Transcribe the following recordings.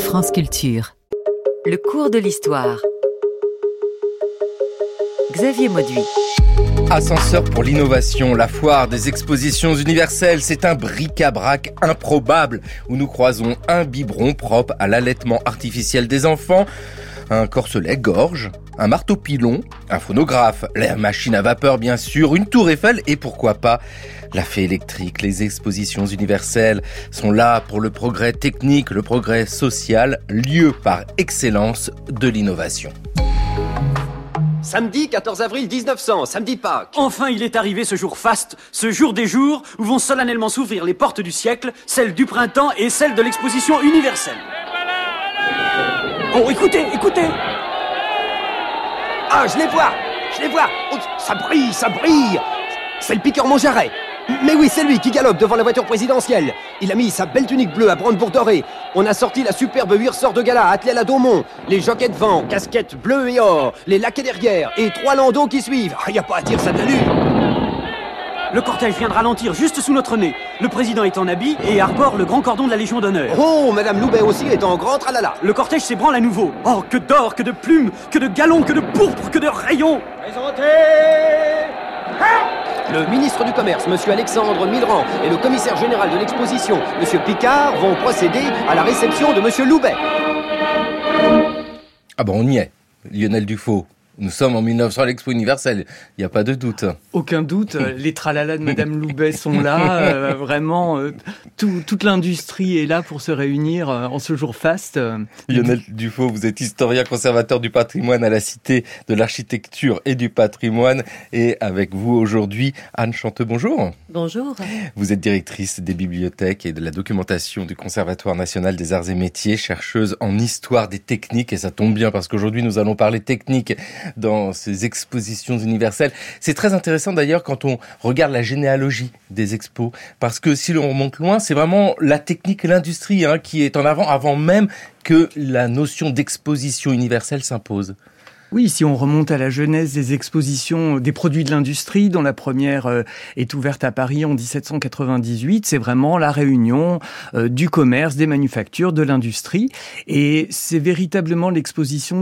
France Culture. Le cours de l'histoire. Xavier Mauduit. Ascenseur pour l'innovation, la foire des expositions universelles, c'est un bric-à-brac improbable où nous croisons un biberon propre à l'allaitement artificiel des enfants, un corselet-gorge, un marteau-pilon, un phonographe, la machine à vapeur bien sûr, une tour Eiffel et pourquoi pas la fée électrique. Les expositions universelles sont là pour le progrès technique, le progrès social, lieu par excellence de l'innovation. Samedi 14 avril 1900, samedi de Pâques. Enfin, il est arrivé ce jour faste, ce jour des jours où vont solennellement s'ouvrir les portes du siècle, celles du printemps et celles de l'exposition universelle. Oh, écoutez. Ah, je les vois. Oh, ça brille. C'est le piqueur Montjarret. Mais oui, c'est lui qui galope devant la voiture présidentielle. Il a mis sa belle tunique bleue à brandebourg dorée. On a sorti la superbe 8 ressorts de gala attelée à la Daumont. Les jockeys devant, casquettes bleues et or, les laquais derrière et 3 landaux qui suivent. Ah, y a pas à dire ça de l'allure. Le cortège vient de ralentir juste sous notre nez. Le président est en habit et arbore le grand cordon de la Légion d'honneur. Oh, Madame Loubet aussi est en grand tralala. Le cortège s'ébranle à nouveau. Oh, que d'or, que de plumes, que de galons, que de pourpre, que de rayons. Présentez le ministre du Commerce, monsieur Alexandre Millerand, et le commissaire général de l'exposition, monsieur Picard, vont procéder à la réception de monsieur Loubet. Ah bon, on y est. Lionel Dufaux. Nous sommes en 1900 à l'Expo universelle, il n'y a pas de doute. Aucun doute, les tralala de Madame Loubet sont là, vraiment, toute l'industrie est là pour se réunir en ce jour faste. Lionel Dufaux, vous êtes historien conservateur du patrimoine à la Cité de l'Architecture et du Patrimoine. Et avec vous aujourd'hui, Anne Chanteux, bonjour. Bonjour. Vous êtes directrice des bibliothèques et de la documentation du Conservatoire national des arts et métiers, chercheuse en histoire des techniques. Et ça tombe bien parce qu'aujourd'hui, nous allons parler technique dans ces expositions universelles. C'est très intéressant d'ailleurs quand on regarde la généalogie des expos, parce que si l'on remonte loin, c'est vraiment la technique et l'industrie qui est en avant même que la notion d'exposition universelle s'impose. Oui, si on remonte à la genèse des expositions des produits de l'industrie, dont la première est ouverte à Paris en 1798, c'est vraiment la réunion du commerce, des manufactures, de l'industrie. Et c'est véritablement l'exposition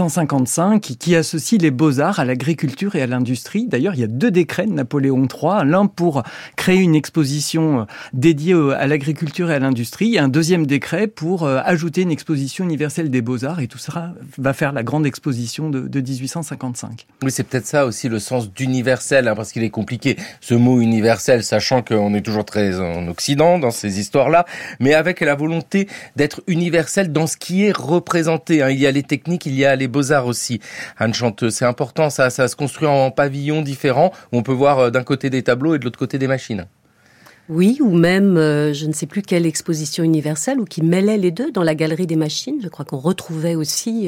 1855 qui associe les beaux-arts à l'agriculture et à l'industrie. D'ailleurs, il y a 2 décrets de Napoléon III, l'un pour créer une exposition dédiée à l'agriculture et à l'industrie, et un deuxième décret pour ajouter une exposition universelle des beaux-arts. Et tout ça va faire la grande exposition de 1855. Oui, c'est peut-être ça aussi le sens d'universel, parce qu'il est compliqué ce mot universel, sachant qu'on est toujours très en Occident dans ces histoires-là, mais avec la volonté d'être universel dans ce qui est représenté. Il y a les techniques, il y a les beaux-arts aussi. Anne Chanteux, c'est important, ça se construit en pavillons différents, où on peut voir d'un côté des tableaux et de l'autre côté des machines. Oui, ou même, je ne sais plus quelle exposition universelle, ou qui mêlait les deux dans la galerie des machines. Je crois qu'on retrouvait aussi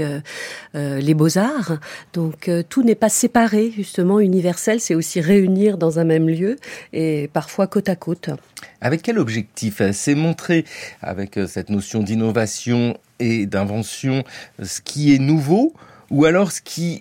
les beaux-arts. Donc tout n'est pas séparé, justement. Universel, c'est aussi réunir dans un même lieu, et parfois côte à côte. Avec quel objectif ? C'est montrer, avec cette notion d'innovation et d'invention, ce qui est nouveau, ou alors ce qui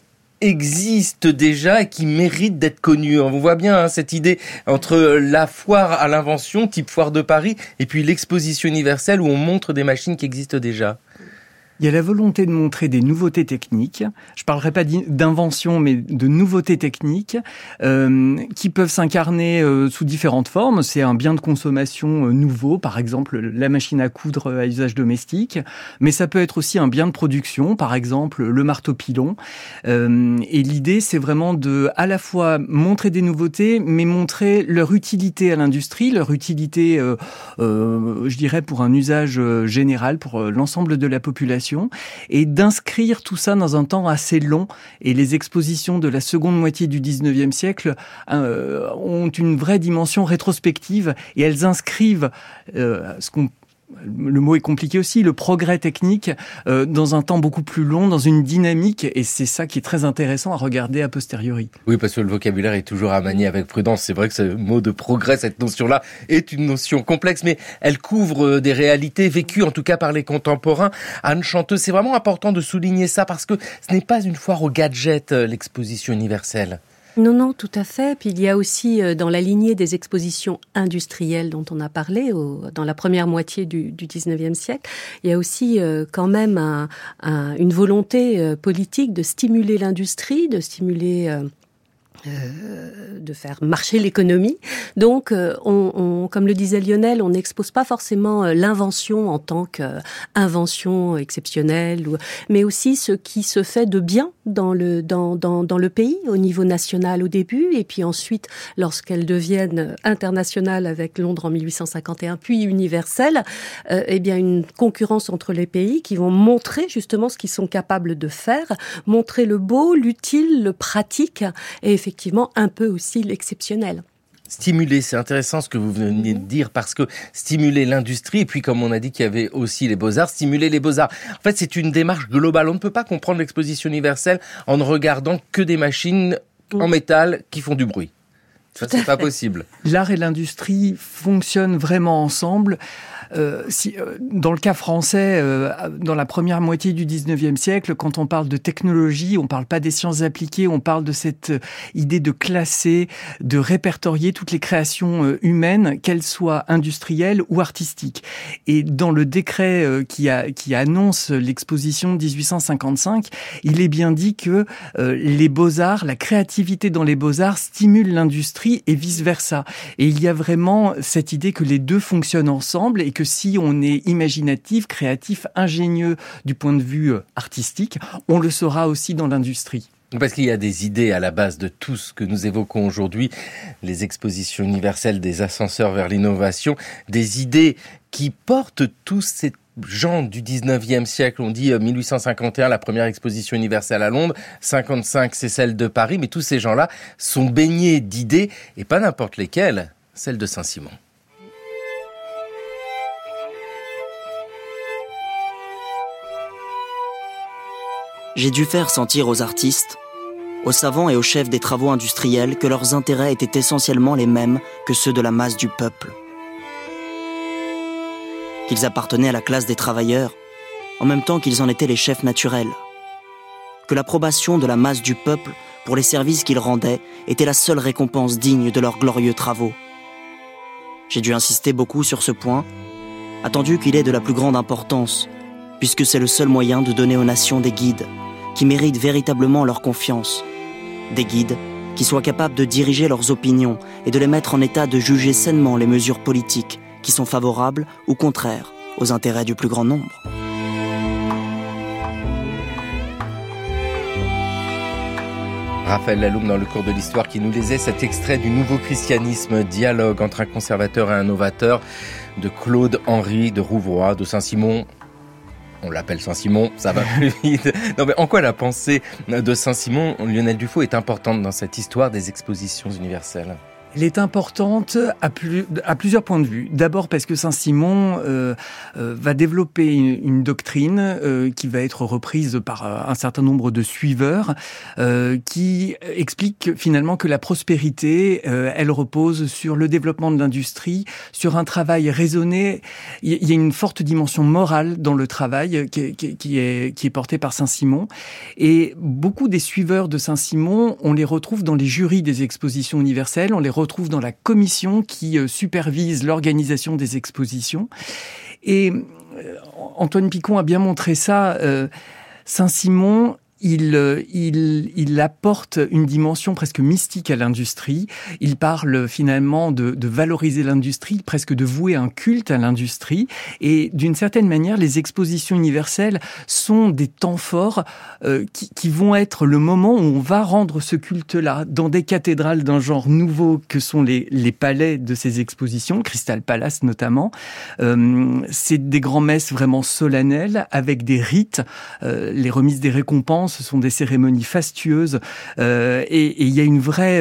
existe déjà et qui mérite d'être connu. On voit bien cette idée entre la foire à l'invention, type foire de Paris, et puis l'exposition universelle où on montre des machines qui existent déjà. Il y a la volonté de montrer des nouveautés techniques. Je ne parlerai pas d'invention, mais de nouveautés techniques qui peuvent s'incarner sous différentes formes. C'est un bien de consommation nouveau, par exemple la machine à coudre à usage domestique. Mais ça peut être aussi un bien de production, par exemple le marteau-pilon. Et l'idée, c'est vraiment de à la fois montrer des nouveautés, mais montrer leur utilité à l'industrie, leur utilité, je dirais, pour un usage général, pour l'ensemble de la population. Et d'inscrire tout ça dans un temps assez long. Et les expositions de la seconde moitié du 19e siècle ont une vraie dimension rétrospective et elles inscrivent le mot est compliqué aussi, le progrès technique dans un temps beaucoup plus long, dans une dynamique, et c'est ça qui est très intéressant à regarder a posteriori. Oui, parce que le vocabulaire est toujours à manier avec prudence. C'est vrai que ce mot de progrès, cette notion-là, est une notion complexe, mais elle couvre des réalités vécues, en tout cas par les contemporains. Anne Chanteux, c'est vraiment important de souligner ça, parce que ce n'est pas une foire aux gadgets, l'exposition universelle. Non, tout à fait. Puis il y a aussi, dans la lignée des expositions industrielles dont on a parlé dans la première moitié du 19e siècle, il y a aussi quand même une volonté politique de stimuler l'industrie, de stimuler... de faire marcher l'économie. Donc, comme le disait Lionel, on n'expose pas forcément l'invention en tant qu'invention exceptionnelle, mais aussi ce qui se fait de bien dans le pays, au niveau national au début, et puis ensuite, lorsqu'elles deviennent internationales avec Londres en 1851, puis universelles, eh bien, une concurrence entre les pays qui vont montrer justement ce qu'ils sont capables de faire, montrer le beau, l'utile, le pratique, et effectivement un peu aussi l'exceptionnel. Stimuler, c'est intéressant ce que vous venez de dire, parce que stimuler l'industrie, et puis comme on a dit qu'il y avait aussi les beaux-arts, stimuler les beaux-arts. En fait, c'est une démarche globale. On ne peut pas comprendre l'exposition universelle en ne regardant que des machines en métal qui font du bruit. Ça, c'est pas possible. L'art et l'industrie fonctionnent vraiment ensemble. Dans le cas français, dans la première moitié du 19e siècle, quand on parle de technologie, on parle pas des sciences appliquées, on parle de cette idée de classer, de répertorier toutes les créations humaines, qu'elles soient industrielles ou artistiques. Et dans le décret qui annonce l'exposition de 1855, il est bien dit que les beaux-arts, la créativité dans les beaux-arts stimule l'industrie et vice-versa. Et il y a vraiment cette idée que les deux fonctionnent ensemble et que si on est imaginatif, créatif, ingénieux du point de vue artistique, on le sera aussi dans l'industrie. Parce qu'il y a des idées à la base de tout ce que nous évoquons aujourd'hui, les expositions universelles, des ascenseurs vers l'innovation, des idées qui portent tous ces gens du 19e siècle. On dit 1851, la première exposition universelle à Londres, 55, c'est celle de Paris, mais tous ces gens-là sont baignés d'idées, et pas n'importe lesquelles, celle de Saint-Simon. J'ai dû faire sentir aux artistes, aux savants et aux chefs des travaux industriels que leurs intérêts étaient essentiellement les mêmes que ceux de la masse du peuple. Qu'ils appartenaient à la classe des travailleurs, en même temps qu'ils en étaient les chefs naturels. Que l'approbation de la masse du peuple pour les services qu'ils rendaient était la seule récompense digne de leurs glorieux travaux. J'ai dû insister beaucoup sur ce point, attendu qu'il est de la plus grande importance, puisque c'est le seul moyen de donner aux nations des guides qui méritent véritablement leur confiance. Des guides qui soient capables de diriger leurs opinions et de les mettre en état de juger sainement les mesures politiques qui sont favorables ou contraires aux intérêts du plus grand nombre. Raphaël Laloum dans le cours de l'histoire qui nous lisait cet extrait du Nouveau Christianisme, dialogue entre un conservateur et un novateur de Claude-Henri de Rouvroy, de Saint-Simon. On l'appelle Saint-Simon, ça va plus vite. Non, mais en quoi la pensée de Saint-Simon, Lionel Dufault, est importante dans cette histoire des expositions universelles ? Elle est importante à plusieurs points de vue. D'abord parce que Saint-Simon va développer une doctrine qui va être reprise par un certain nombre de suiveurs qui explique finalement que la prospérité, elle repose sur le développement de l'industrie, sur un travail raisonné. Il y a une forte dimension morale dans le travail qui est portée par Saint-Simon. Et beaucoup des suiveurs de Saint-Simon, on les retrouve dans les jurys des expositions universelles, on les retrouve dans la commission qui supervise l'organisation des expositions. Et Antoine Picon a bien montré ça. Saint-Simon, il apporte une dimension presque mystique à l'industrie. Il parle finalement de valoriser l'industrie, presque de vouer un culte à l'industrie. Et d'une certaine manière, les expositions universelles sont des temps forts qui vont être le moment où on va rendre ce culte-là dans des cathédrales d'un genre nouveau que sont les palais de ces expositions, Crystal Palace notamment. C'est des grands-messes vraiment solennelles avec des rites, les remises des récompenses. Ce sont des cérémonies fastueuses et il y a une vraie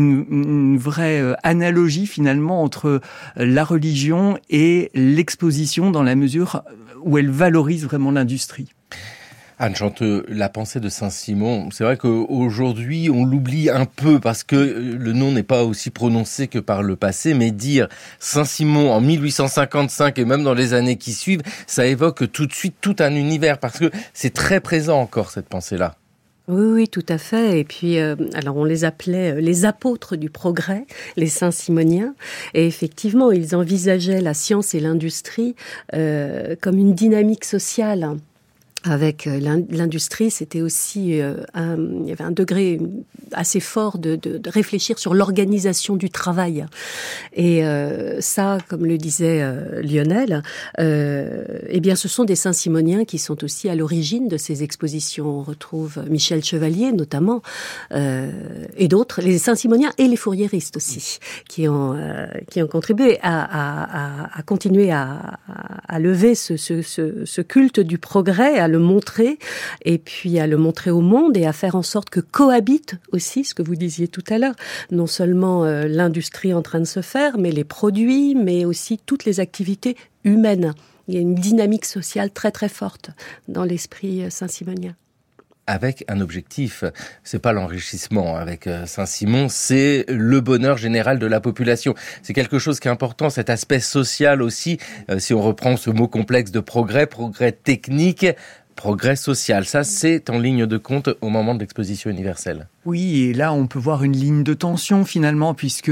analogie finalement entre la religion et l'exposition dans la mesure où elle valorise vraiment l'industrie. Anne Chanteux, la pensée de Saint-Simon, c'est vrai qu'aujourd'hui on l'oublie un peu parce que le nom n'est pas aussi prononcé que par le passé, mais dire Saint-Simon en 1855 et même dans les années qui suivent, ça évoque tout de suite tout un univers parce que c'est très présent encore cette pensée-là. Oui, tout à fait. Et puis, alors on les appelait les apôtres du progrès, les Saint-Simoniens. Et effectivement, ils envisageaient la science et l'industrie comme une dynamique sociale. Avec l'industrie, c'était aussi il y avait un degré assez fort de réfléchir sur l'organisation du travail. Et ça, comme le disait Lionel, eh bien, ce sont des Saint-Simoniens qui sont aussi à l'origine de ces expositions. On retrouve Michel Chevalier, notamment, et d'autres, les Saint-Simoniens et les Fouriéristes aussi, qui ont contribué à continuer à lever ce culte du progrès, à le montrer, et puis à le montrer au monde et à faire en sorte que cohabite aussi, ce que vous disiez tout à l'heure, non seulement l'industrie en train de se faire, mais les produits, mais aussi toutes les activités humaines. Il y a une dynamique sociale très très forte dans l'esprit saint-simonien. Avec un objectif, c'est pas l'enrichissement avec Saint-Simon, c'est le bonheur général de la population. C'est quelque chose qui est important, cet aspect social aussi, si on reprend ce mot complexe de progrès technique, progrès social. Ça, c'est en ligne de compte au moment de l'exposition universelle. Oui, et là, on peut voir une ligne de tension finalement, puisque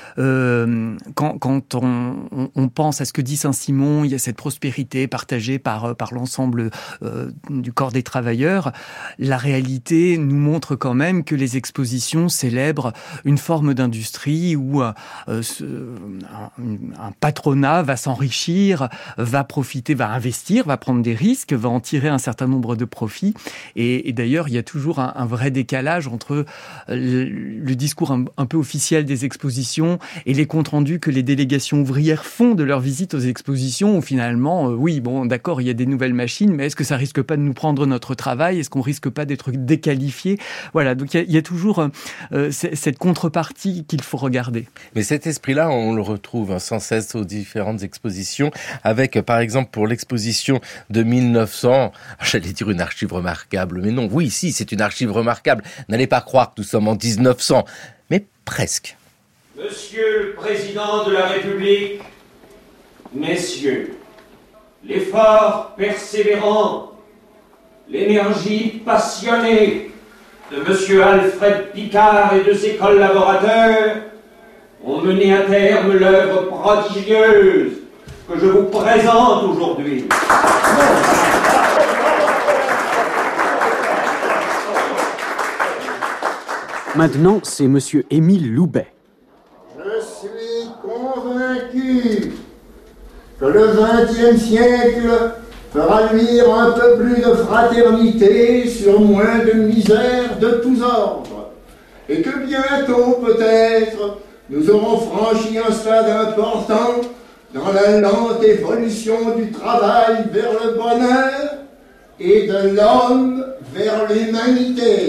quand on pense à ce que dit Saint-Simon, il y a cette prospérité partagée par l'ensemble du corps des travailleurs. La réalité nous montre quand même que les expositions célèbrent une forme d'industrie où un patronat va s'enrichir, va profiter, va investir, va prendre des risques, va en tirer un certain nombre de profits. Et d'ailleurs, il y a toujours un vrai décalage entre le discours un peu officiel des expositions et les comptes rendus que les délégations ouvrières font de leur visite aux expositions, où finalement, oui, bon, d'accord, il y a des nouvelles machines, mais est-ce que ça risque pas de nous prendre notre travail ? Est-ce qu'on risque pas d'être déqualifié ? Voilà, donc il y a toujours cette contrepartie qu'il faut regarder. Mais cet esprit-là, on le retrouve sans cesse aux différentes expositions, avec, par exemple, pour l'exposition de 1900, j'allais dire une archive remarquable, mais non, oui, si, c'est une archive remarquable. N'allez pas croire que nous sommes en 1900, mais presque. Monsieur le Président de la République, messieurs, l'effort persévérant, l'énergie passionnée de monsieur Alfred Picard et de ses collaborateurs ont mené à terme l'œuvre prodigieuse que je vous présente aujourd'hui. Maintenant, c'est monsieur Émile Loubet. Je suis convaincu que le XXe siècle fera luire un peu plus de fraternité sur moins de misère de tous ordres, et que bientôt, peut-être, nous aurons franchi un stade important dans la lente évolution du travail vers le bonheur et de l'homme vers l'humanité.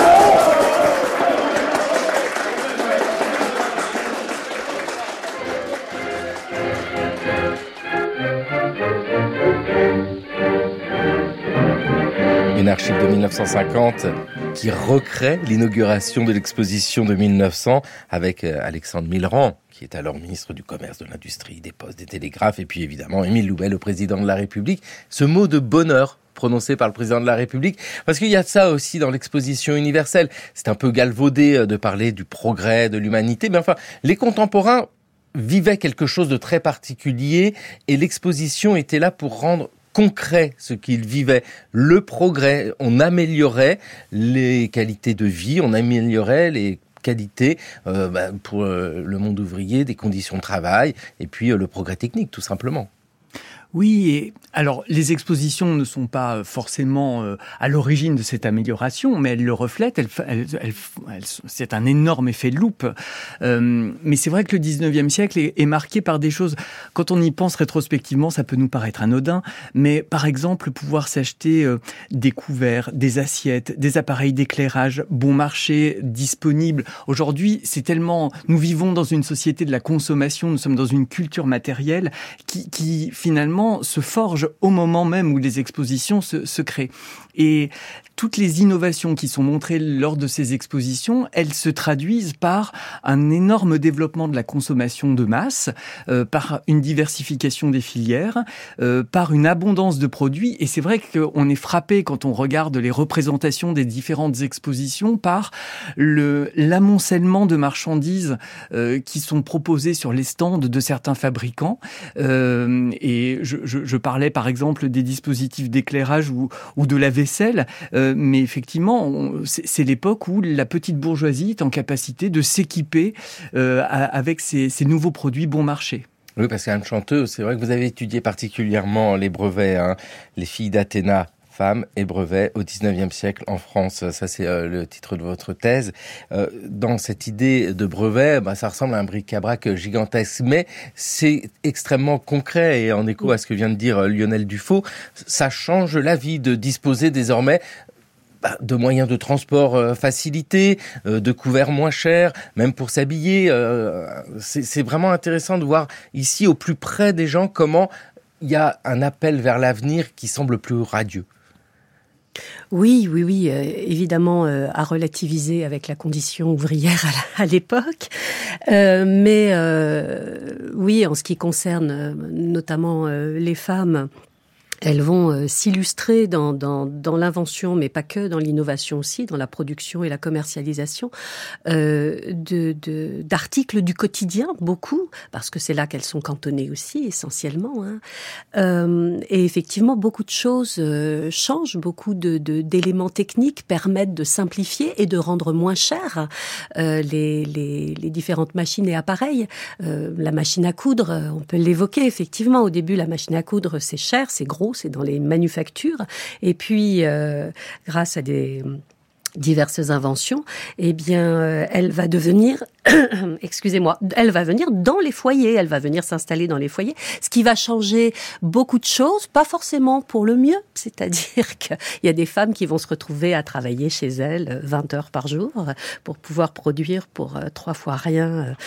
Une archive de 1950 qui recrée l'inauguration de l'exposition de 1900 avec Alexandre Millerand, qui est alors ministre du Commerce, de l'Industrie, des Postes, des Télégraphes, et puis évidemment Émile Loubet, le président de la République. Ce mot de bonheur prononcé par le président de la République, parce qu'il y a de ça aussi dans l'exposition universelle. C'est un peu galvaudé de parler du progrès, de l'humanité, mais enfin, les contemporains vivaient quelque chose de très particulier, et l'exposition était là pour rendre concret ce qu'ils vivaient, le progrès. On améliorait les qualités de vie, on améliorait les qualités pour le monde ouvrier, des conditions de travail, et puis le progrès technique, tout simplement. Oui, et alors les expositions ne sont pas forcément à l'origine de cette amélioration, mais elles le reflètent, c'est un énorme effet de loupe. Mais c'est vrai que le 19e siècle est marqué par des choses, quand on y pense rétrospectivement, ça peut nous paraître anodin, mais par exemple, pouvoir s'acheter des couverts, des assiettes, des appareils d'éclairage bon marché, disponibles. Aujourd'hui, c'est tellement... Nous vivons dans une société de la consommation, nous sommes dans une culture matérielle qui finalement finalement se forge au moment même où les expositions se créent. Et toutes les innovations qui sont montrées lors de ces expositions, elles se traduisent par un énorme développement de la consommation de masse, par une diversification des filières, par une abondance de produits. Et c'est vrai qu'on est frappé quand on regarde les représentations des différentes expositions par l'amoncellement de marchandises qui sont proposées sur les stands de certains fabricants. Et je parlais par exemple des dispositifs d'éclairage ou de la vaisselle. Mais effectivement, c'est l'époque où la petite bourgeoisie est en capacité de s'équiper avec ces nouveaux produits bon marché. Oui, parce qu'Anne Chanteux, c'est vrai que vous avez étudié particulièrement les brevets, hein, les filles d'Athéna, femmes et brevets au 19e siècle en France. Ça, c'est le titre de votre thèse. Dans cette idée de brevet, ça ressemble à un bric-à-brac gigantesque, mais c'est extrêmement concret et en écho à ce que vient de dire Lionel Dufaux, ça change la vie de disposer désormais de moyens de transport facilités, de couverts moins chers, même pour s'habiller. C'est vraiment intéressant de voir ici, au plus près des gens, comment il y a un appel vers l'avenir qui semble plus radieux. Oui, évidemment à relativiser avec la condition ouvrière à l'époque. Mais oui, en ce qui concerne notamment les femmes, elles vont s'illustrer dans l'invention, mais pas que, dans l'innovation aussi, dans la production et la commercialisation d'articles du quotidien, beaucoup, parce que c'est là qu'elles sont cantonnées aussi, essentiellement. Et effectivement, beaucoup de choses changent, beaucoup d'éléments techniques permettent de simplifier et de rendre moins cher les différentes machines et appareils. La machine à coudre, on peut l'évoquer, effectivement. Au début, la machine à coudre, c'est cher, c'est gros, c'est dans les manufactures. Et puis, grâce à des diverses inventions, eh bien, elle va devenir, elle va venir dans les foyers, elle va venir s'installer dans les foyers, ce qui va changer beaucoup de choses, pas forcément pour le mieux, c'est-à-dire qu'il y a des femmes qui vont se retrouver à travailler chez elles 20 heures par jour pour pouvoir produire pour 3 fois rien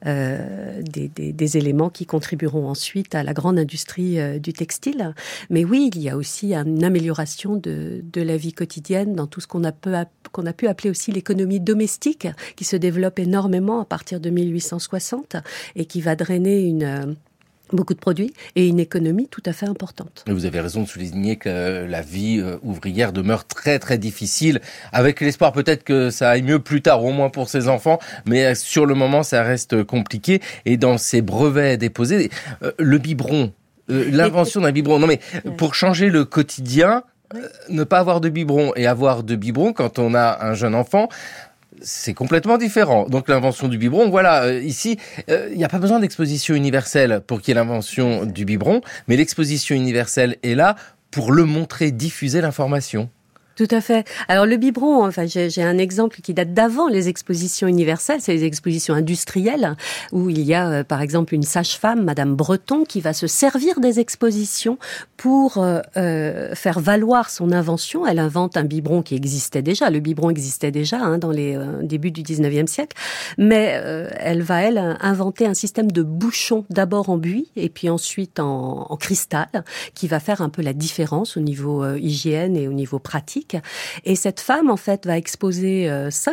des éléments qui contribueront ensuite à la grande industrie du textile. Mais oui, il y a aussi une amélioration de la vie quotidienne dans tout ce qu'on a pu appeler aussi l'économie domestique, qui se développe énormément à partir de 1860 et qui va drainer beaucoup de produits et une économie tout à fait importante. Vous avez raison de souligner que la vie ouvrière demeure très très difficile, avec l'espoir peut-être que ça aille mieux plus tard, au moins pour ses enfants, mais sur le moment ça reste compliqué. Et dans ces brevets déposés, le biberon, l'invention d'un biberon, non mais pour changer le quotidien, ne pas avoir de biberon et avoir de biberon quand on a un jeune enfant, c'est complètement différent. Donc l'invention du biberon, voilà, ici, il n'y a pas besoin d'exposition universelle pour qu'il y ait l'invention du biberon, mais l'exposition universelle est là pour le montrer, diffuser l'information. Tout à fait. Alors le biberon, enfin j'ai un exemple qui date d'avant les expositions universelles, c'est les expositions industrielles où il y a par exemple une sage-femme, Madame Breton, qui va se servir des expositions pour faire valoir son invention. Elle invente un biberon qui existait déjà. Le biberon existait déjà dans les débuts du 19e siècle, mais elle va inventer un système de bouchons d'abord en buis et puis ensuite en cristal qui va faire un peu la différence au niveau hygiène et au niveau pratique. Et cette femme, en fait, va exposer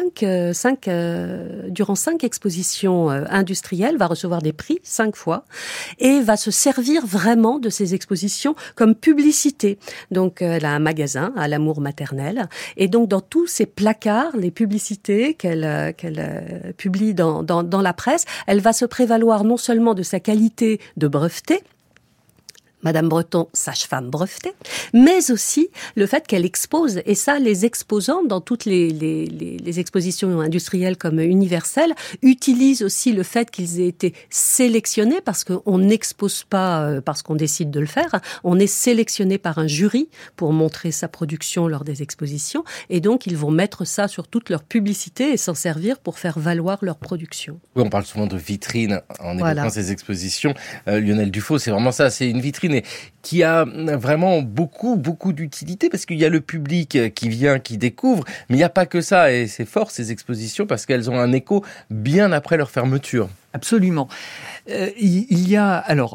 durant 5 expositions industrielles, va recevoir des prix 5 fois et va se servir vraiment de ces expositions comme publicité. Donc, elle a un magasin à l'amour maternel et donc dans tous ces placards, les publicités qu'elle publie dans la presse, elle va se prévaloir non seulement de sa qualité de breveté, Madame Breton, sage-femme brevetée, mais aussi le fait qu'elle expose, et ça, les exposants dans toutes les expositions industrielles comme universelles utilisent aussi le fait qu'ils aient été sélectionnés, parce qu'on n'expose pas parce qu'on décide de le faire, on est sélectionné par un jury pour montrer sa production lors des expositions, et donc ils vont mettre ça sur toute leur publicité et s'en servir pour faire valoir leur production. Oui, on parle souvent de vitrine en évoquant ces expositions. Lionel Dufaux, c'est vraiment ça, c'est une vitrine qui a vraiment beaucoup d'utilité parce qu'il y a le public qui vient, qui découvre, mais il n'y a pas que ça et c'est fort ces expositions parce qu'elles ont un écho bien après leur fermeture. Absolument. Il y a alors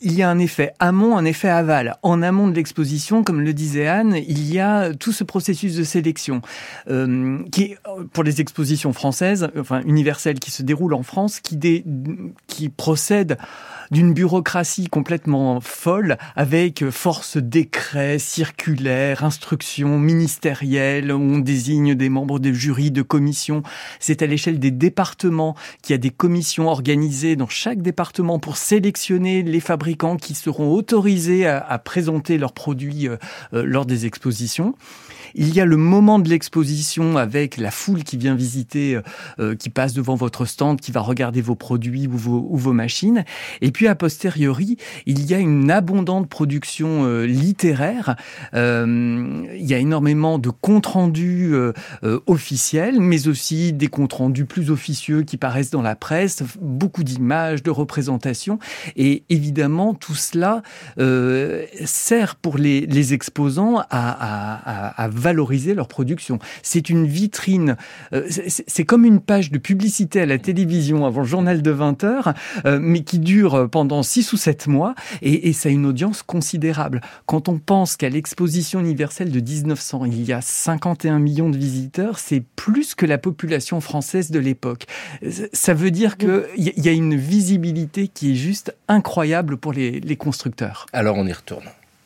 il y a un effet amont, un effet aval. En amont de l'exposition, comme le disait Anne, il y a tout ce processus de sélection qui, pour les expositions françaises, enfin universelles qui se déroulent en France, qui procède d'une bureaucratie complètement folle, avec force décrets, circulaires, instructions ministérielles, où on désigne des membres de jury, de commissions. C'est à l'échelle des départements qu'il y a des commissions organisées dans chaque département pour sélectionner les fabricants qui seront autorisés à présenter leurs produits lors des expositions. Il y a le moment de l'exposition avec la foule qui vient visiter, qui passe devant votre stand, qui va regarder vos produits ou vos machines. Et puis, a posteriori, il y a une abondante production littéraire. Il y a énormément de comptes rendus officiels, mais aussi des comptes rendus plus officieux qui paraissent dans la presse, beaucoup d'images, de représentations. Et évidemment, tout cela sert pour les exposants à valoriser leur production. C'est une vitrine, c'est comme une page de publicité à la télévision avant le journal de 20h, mais qui dure pendant 6 ou 7 mois, et ça a une audience considérable. Quand on pense qu'à l'exposition universelle de 1900, il y a 51 millions de visiteurs, c'est plus que la population française de l'époque. Ça veut dire qu'il y a une visibilité qui est juste incroyable pour les constructeurs. Alors on y retourne.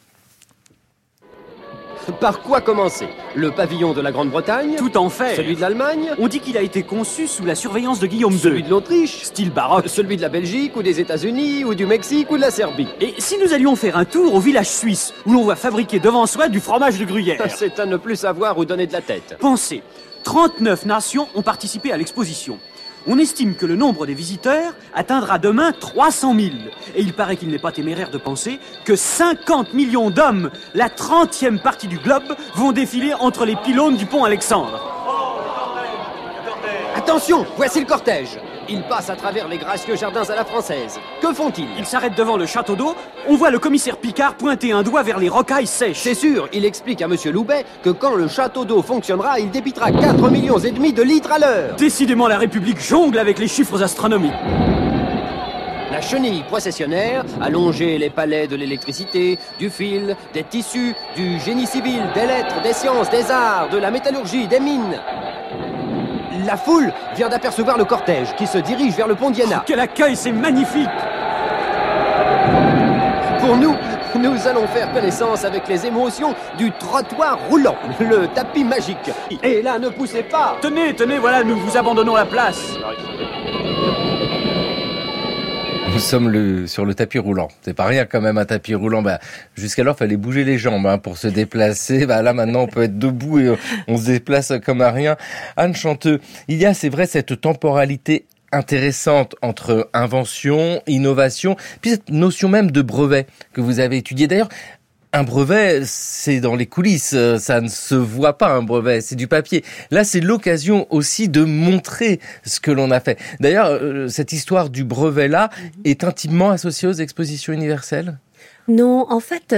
Par quoi commencer? Le pavillon de la Grande-Bretagne? Tout en fait. Celui de l'Allemagne? On dit qu'il a été conçu sous la surveillance de Guillaume II. Celui de l'Autriche? Style baroque. Celui de la Belgique ou des États-Unis ou du Mexique ou de la Serbie? Et si nous allions faire un tour au village suisse, où l'on voit fabriquer devant soi du fromage de gruyère? C'est à ne plus savoir où donner de la tête. Pensez, 39 nations ont participé à l'exposition. On estime que le nombre des visiteurs atteindra demain 300 000. Et il paraît qu'il n'est pas téméraire de penser que 50 millions d'hommes, la 30e partie du globe, vont défiler entre les pylônes du pont Alexandre. Attention, voici le cortège. Ils passent à travers les gracieux jardins à la française. Que font-ils? Ils s'arrêtent devant le château d'eau. On voit le commissaire Picard pointer un doigt vers les rocailles sèches. C'est sûr, il explique à monsieur Loubet que quand le château d'eau fonctionnera, il débitera 4,5 millions de litres à l'heure. Décidément, la République jongle avec les chiffres astronomiques. La chenille processionnaire a longé les palais de l'électricité, du fil, des tissus, du génie civil, des lettres, des sciences, des arts, de la métallurgie, des mines. La foule vient d'apercevoir le cortège qui se dirige vers le pont d'Iéna. Quel accueil, c'est magnifique! Pour nous allons faire connaissance avec les émotions du trottoir roulant, le tapis magique. Et là, ne poussez pas! Tenez, voilà, nous vous abandonnons la place. Nous sommes sur le tapis roulant. C'est pas rien quand même un tapis roulant. Jusqu'alors, fallait bouger les jambes pour se déplacer. Là maintenant, on peut être debout et on se déplace comme à rien. Anne Chanteux, il y a, c'est vrai, cette temporalité intéressante entre invention, innovation, puis cette notion même de brevet que vous avez étudiée. D'ailleurs, un brevet, c'est dans les coulisses, ça ne se voit pas un brevet, c'est du papier. Là, c'est l'occasion aussi de montrer ce que l'on a fait. D'ailleurs, cette histoire du brevet-là est intimement associée aux expositions universelles ? Non, en fait,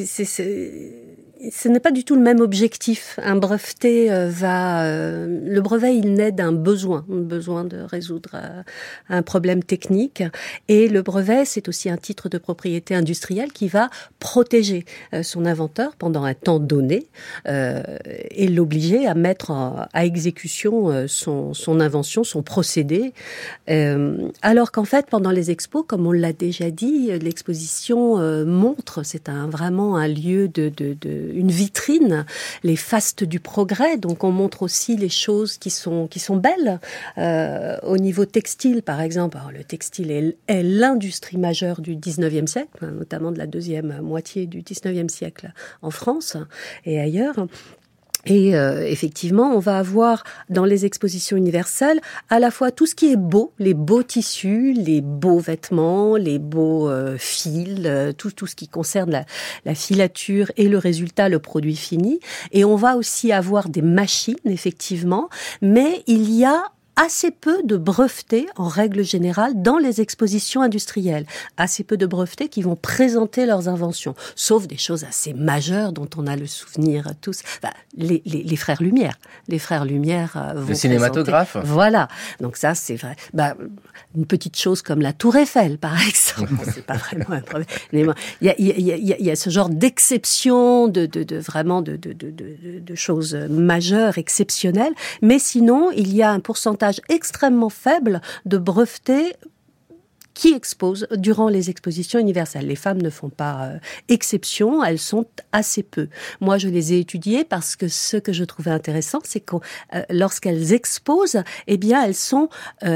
ce n'est pas du tout le même objectif. Un breveté le brevet, il naît d'un besoin de résoudre un problème technique. Et le brevet, c'est aussi un titre de propriété industrielle qui va protéger son inventeur pendant un temps donné et l'obliger à mettre à exécution son invention, son procédé. Alors qu'en fait, pendant les expos, comme on l'a déjà dit, l'exposition montre, c'est vraiment un lieu une vitrine, les fastes du progrès. Donc on montre aussi les choses qui sont belles. Au niveau textile, par exemple, alors, le textile est l'industrie majeure du 19e siècle, notamment de la deuxième moitié du 19e siècle en France et ailleurs. Et effectivement, on va avoir dans les expositions universelles à la fois tout ce qui est beau, les beaux tissus, les beaux vêtements, les beaux fils, tout ce qui concerne la filature et le résultat, le produit fini. Et on va aussi avoir des machines, effectivement, mais il y a assez peu de brevetés, en règle générale, dans les expositions industrielles. Assez peu de brevetés qui vont présenter leurs inventions. Sauf des choses assez majeures dont on a le souvenir tous. Enfin, les frères Lumière. Les frères Lumière vont le cinématographe. Présenter. Voilà. Donc ça, c'est vrai. Une petite chose comme la Tour Eiffel, par exemple. C'est pas vraiment un problème. Mais bon, il y a ce genre d'exception, vraiment de choses majeures, exceptionnelles. Mais sinon, il y a un pourcentage extrêmement faible de brevetés qui exposent durant les expositions universelles. Les femmes ne font pas exception, elles sont assez peu. Moi, je les ai étudiées parce que ce que je trouvais intéressant, c'est que lorsqu'elles exposent, eh bien, elles sont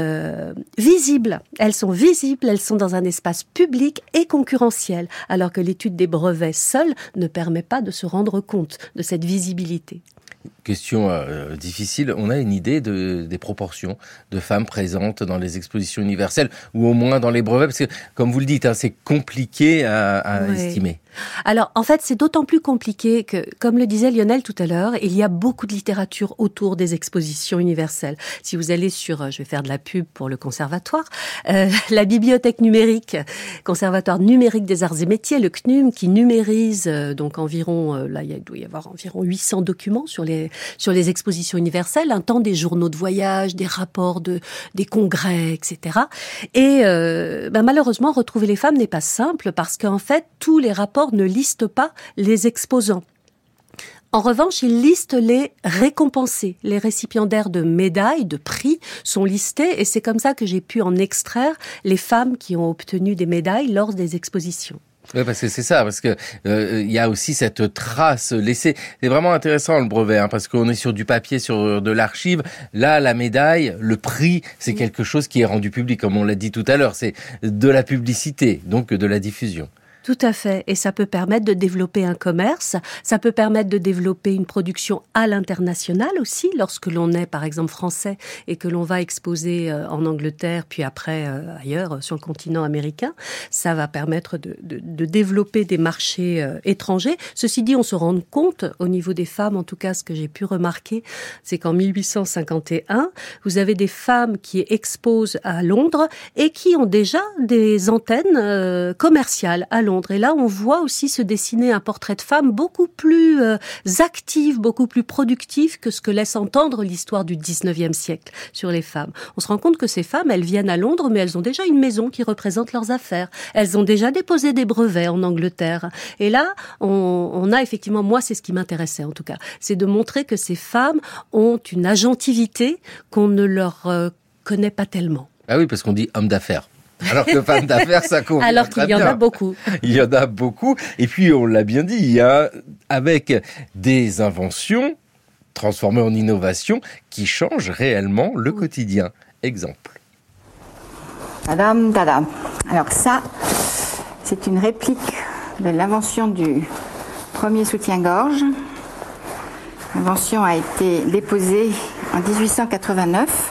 visibles. Elles sont visibles, elles sont dans un espace public et concurrentiel, alors que l'étude des brevets seule ne permet pas de se rendre compte de cette visibilité. Question difficile, on a une idée des proportions de femmes présentes dans les expositions universelles, ou au moins dans les brevets, parce que, comme vous le dites, c'est compliqué à estimer. Alors, en fait, c'est d'autant plus compliqué que, comme le disait Lionel tout à l'heure, il y a beaucoup de littérature autour des expositions universelles. Si vous allez sur, je vais faire de la pub pour le conservatoire, la bibliothèque numérique, conservatoire numérique des arts et métiers, le CNUM, qui numérise donc environ, il doit y avoir environ 800 documents sur les expositions universelles, un temps des journaux de voyage, des rapports des congrès, etc. Et malheureusement, retrouver les femmes n'est pas simple parce qu'en fait, tous les rapports ne listent pas les exposants. En revanche, ils listent les récompensés. Les récipiendaires de médailles, de prix sont listés et c'est comme ça que j'ai pu en extraire les femmes qui ont obtenu des médailles lors des expositions. Oui, parce que c'est ça, parce que il y a aussi cette trace laissée. C'est vraiment intéressant le brevet, parce qu'on est sur du papier, sur de l'archive. Là, la médaille, le prix, c'est quelque chose qui est rendu public, comme on l'a dit tout à l'heure. C'est de la publicité, donc de la diffusion. Tout à fait. Et ça peut permettre de développer un commerce, ça peut permettre de développer une production à l'international aussi, lorsque l'on est, par exemple, français et que l'on va exposer en Angleterre, puis après ailleurs, sur le continent américain. Ça va permettre de développer des marchés étrangers. Ceci dit, on se rend compte, au niveau des femmes, en tout cas, ce que j'ai pu remarquer, c'est qu'en 1851, vous avez des femmes qui exposent à Londres et qui ont déjà des antennes commerciales à Londres. Et là, on voit aussi se dessiner un portrait de femme beaucoup plus active, beaucoup plus productive que ce que laisse entendre l'histoire du 19e siècle sur les femmes. On se rend compte que ces femmes, elles viennent à Londres, mais elles ont déjà une maison qui représente leurs affaires. Elles ont déjà déposé des brevets en Angleterre. Et là, on a effectivement, moi, c'est ce qui m'intéressait en tout cas, c'est de montrer que ces femmes ont une agentivité qu'on ne leur connaît pas tellement. Ah oui, parce qu'on dit homme d'affaires. Alors que femme d'affaires, ça convient. Alors qu'il y en a beaucoup. Il y en a beaucoup. Et puis, on l'a bien dit, il y a, avec des inventions transformées en innovations qui changent réellement le quotidien. Exemple. Tadam, tadam. Alors ça, c'est une réplique de l'invention du premier soutien-gorge. L'invention a été déposée en 1889.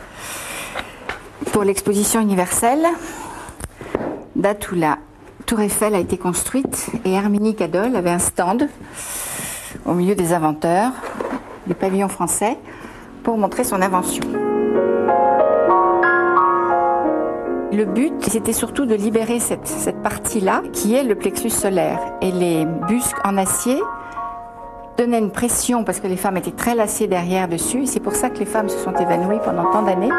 Pour l'exposition universelle, date où la Tour Eiffel a été construite, et Herminie Cadol avait un stand au milieu des inventeurs du pavillon français pour montrer son invention. Le but, c'était surtout de libérer cette partie-là, qui est le plexus solaire. Et les busques en acier donnaient une pression, parce que les femmes étaient très lassées derrière dessus, et c'est pour ça que les femmes se sont évanouies pendant tant d'années.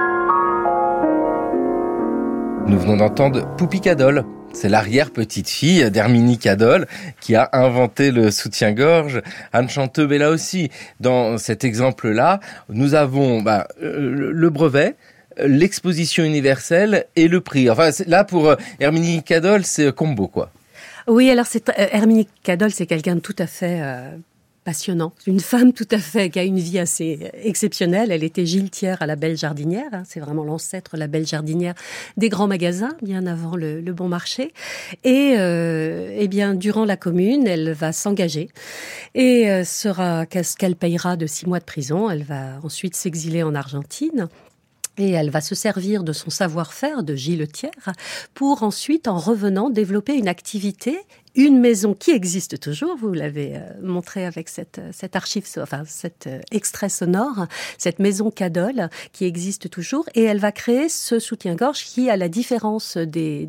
Nous venons d'entendre Poupie Cadol. C'est l'arrière-petite-fille d'Herminie Cadol qui a inventé le soutien-gorge. Anne Chanteux est là aussi. Dans cet exemple-là, nous avons le brevet, l'exposition universelle et le prix. Enfin, là, pour Herminie Cadol, c'est combo, quoi. Oui, alors Herminie Cadol, c'est quelqu'un de tout à fait passionnant. Une femme tout à fait qui a une vie assez exceptionnelle. Elle était giletière à la Belle Jardinière. C'est vraiment l'ancêtre, la Belle Jardinière, des grands magasins, bien avant le Bon Marché. Et bien, durant la Commune, elle va s'engager et sera ce qu'elle payera de 6 mois de prison. Elle va ensuite s'exiler en Argentine. Et elle va se servir de son savoir-faire de giletière pour ensuite, en revenant, développer une activité une maison qui existe toujours, vous l'avez montré avec cet extrait sonore, cette maison Cadol qui existe toujours, et elle va créer ce soutien-gorge qui, à la différence des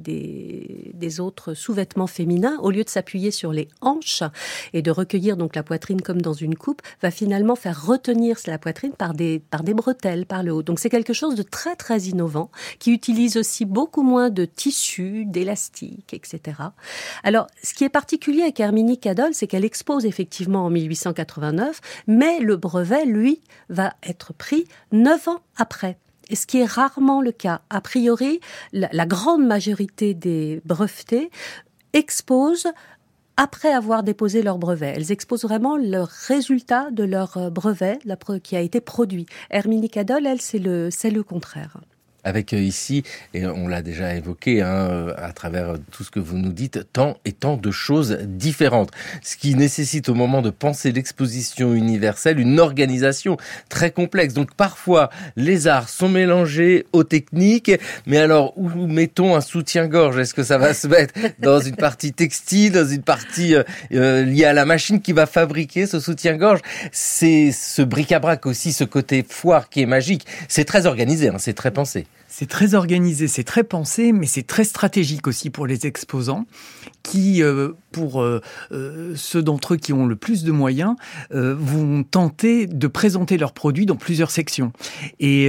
autres sous-vêtements féminins, au lieu de s'appuyer sur les hanches et de recueillir donc la poitrine comme dans une coupe, va finalement faire retenir la poitrine par des bretelles, par le haut. Donc c'est quelque chose de très très innovant, qui utilise aussi beaucoup moins de tissu, d'élastique, etc. Alors, ce qui est particulier avec Herminie Cadol, c'est qu'elle expose effectivement en 1889, mais le brevet, lui, va être pris 9 ans après. Et ce qui est rarement le cas. A priori, la grande majorité des brevetés exposent après avoir déposé leur brevet. Elles exposent vraiment le résultat de leur brevet qui a été produit. Herminie Cadol, elle, c'est le contraire. Avec ici, et on l'a déjà évoqué à travers tout ce que vous nous dites, tant et tant de choses différentes. Ce qui nécessite au moment de penser l'exposition universelle une organisation très complexe. Donc parfois, les arts sont mélangés aux techniques, mais alors où mettons un soutien-gorge? Est-ce que ça va se mettre dans une partie textile, dans une partie liée à la machine qui va fabriquer ce soutien-gorge? C'est ce bric-à-brac aussi, ce côté foire qui est magique. C'est très organisé, c'est très pensé. C'est très organisé, c'est très pensé, mais c'est très stratégique aussi pour les exposants qui, pour ceux d'entre eux qui ont le plus de moyens, vont tenter de présenter leurs produits dans plusieurs sections. Et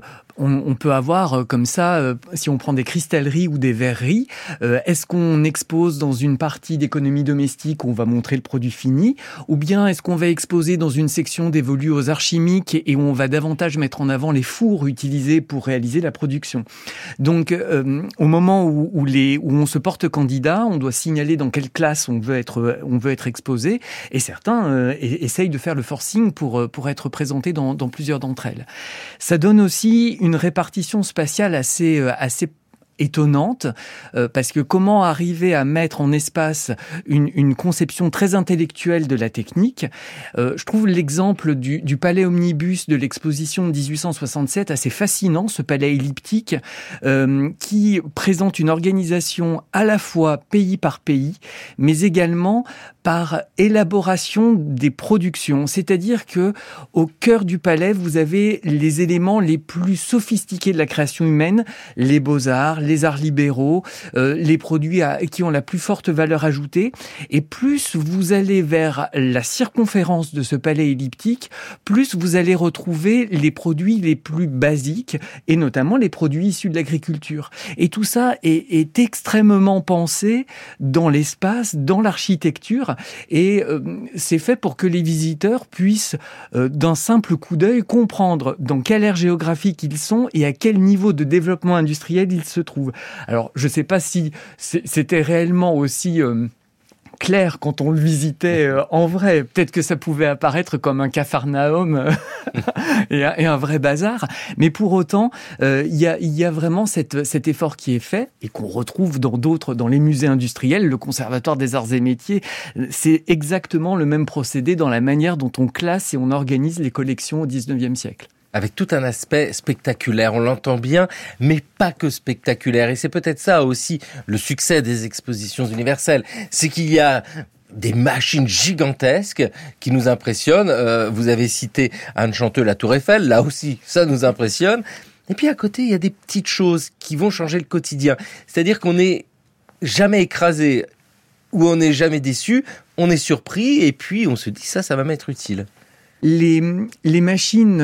on peut avoir comme ça, si on prend des cristalleries ou des verreries, est-ce qu'on expose dans une partie d'économie domestique où on va montrer le produit fini, ou bien est-ce qu'on va exposer dans une section dévolue aux arts chimiques et où on va davantage mettre en avant les fours utilisés pour réaliser la production. Donc, au moment où on se porte candidat, on doit signaler dans quelle classe on veut être exposé, et certains essayent de faire le forcing pour être présentés dans plusieurs d'entre elles. Ça donne aussi une répartition spatiale assez étonnante, parce que comment arriver à mettre en espace une conception très intellectuelle de la technique. Je trouve l'exemple du palais omnibus de l'exposition de 1867 assez fascinant, ce palais elliptique qui présente une organisation à la fois pays par pays, mais également par élaboration des productions. C'est-à-dire que au cœur du palais, vous avez les éléments les plus sophistiqués de la création humaine, les beaux-arts, les arts libéraux, les produits qui ont la plus forte valeur ajoutée. Et plus vous allez vers la circonférence de ce palais elliptique, plus vous allez retrouver les produits les plus basiques, et notamment les produits issus de l'agriculture. Et tout ça est extrêmement pensé dans l'espace, dans l'architecture, et c'est fait pour que les visiteurs puissent, d'un simple coup d'œil, comprendre dans quelle aire géographique ils sont et à quel niveau de développement industriel ils se trouvent. Alors, je ne sais pas si c'était réellement aussi clair quand on le visitait en vrai. Peut-être que ça pouvait apparaître comme un capharnaüm et un vrai bazar. Mais pour autant, il y a vraiment cet effort qui est fait et qu'on retrouve dans les musées industriels, le Conservatoire des Arts et Métiers. C'est exactement le même procédé dans la manière dont on classe et on organise les collections au XIXe siècle. Avec tout un aspect spectaculaire, on l'entend bien, mais pas que spectaculaire. Et c'est peut-être ça aussi le succès des expositions universelles. C'est qu'il y a des machines gigantesques qui nous impressionnent. Vous avez cité Anne Chanteux, la Tour Eiffel. Là aussi, ça nous impressionne. Et puis à côté, il y a des petites choses qui vont changer le quotidien. C'est-à-dire qu'on n'est jamais écrasé ou on n'est jamais déçu. On est surpris et puis on se dit ça va m'être utile. Les machines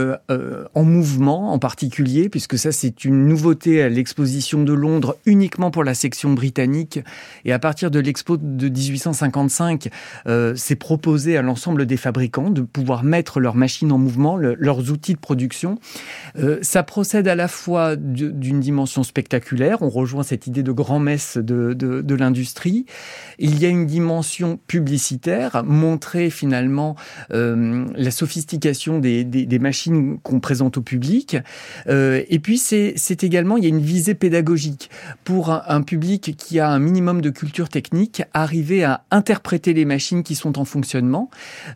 en mouvement en particulier, puisque ça c'est une nouveauté à l'exposition de Londres uniquement pour la section britannique, et à partir de l'expo de 1855, c'est proposé à l'ensemble des fabricants de pouvoir mettre leurs machines en mouvement, leurs outils de production. Ça procède à la fois d'une dimension spectaculaire, on rejoint cette idée de grand-messe de l'industrie. Il y a une dimension publicitaire, montrer finalement la sophistication des machines qu'on présente au public. Et puis, c'est également, il y a une visée pédagogique. Pour un public qui a un minimum de culture technique, arriver à interpréter les machines qui sont en fonctionnement.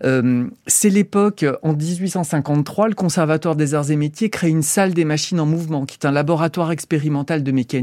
C'est l'époque, en 1853, le Conservatoire des Arts et Métiers crée une salle des machines en mouvement, qui est un laboratoire expérimental de mécanique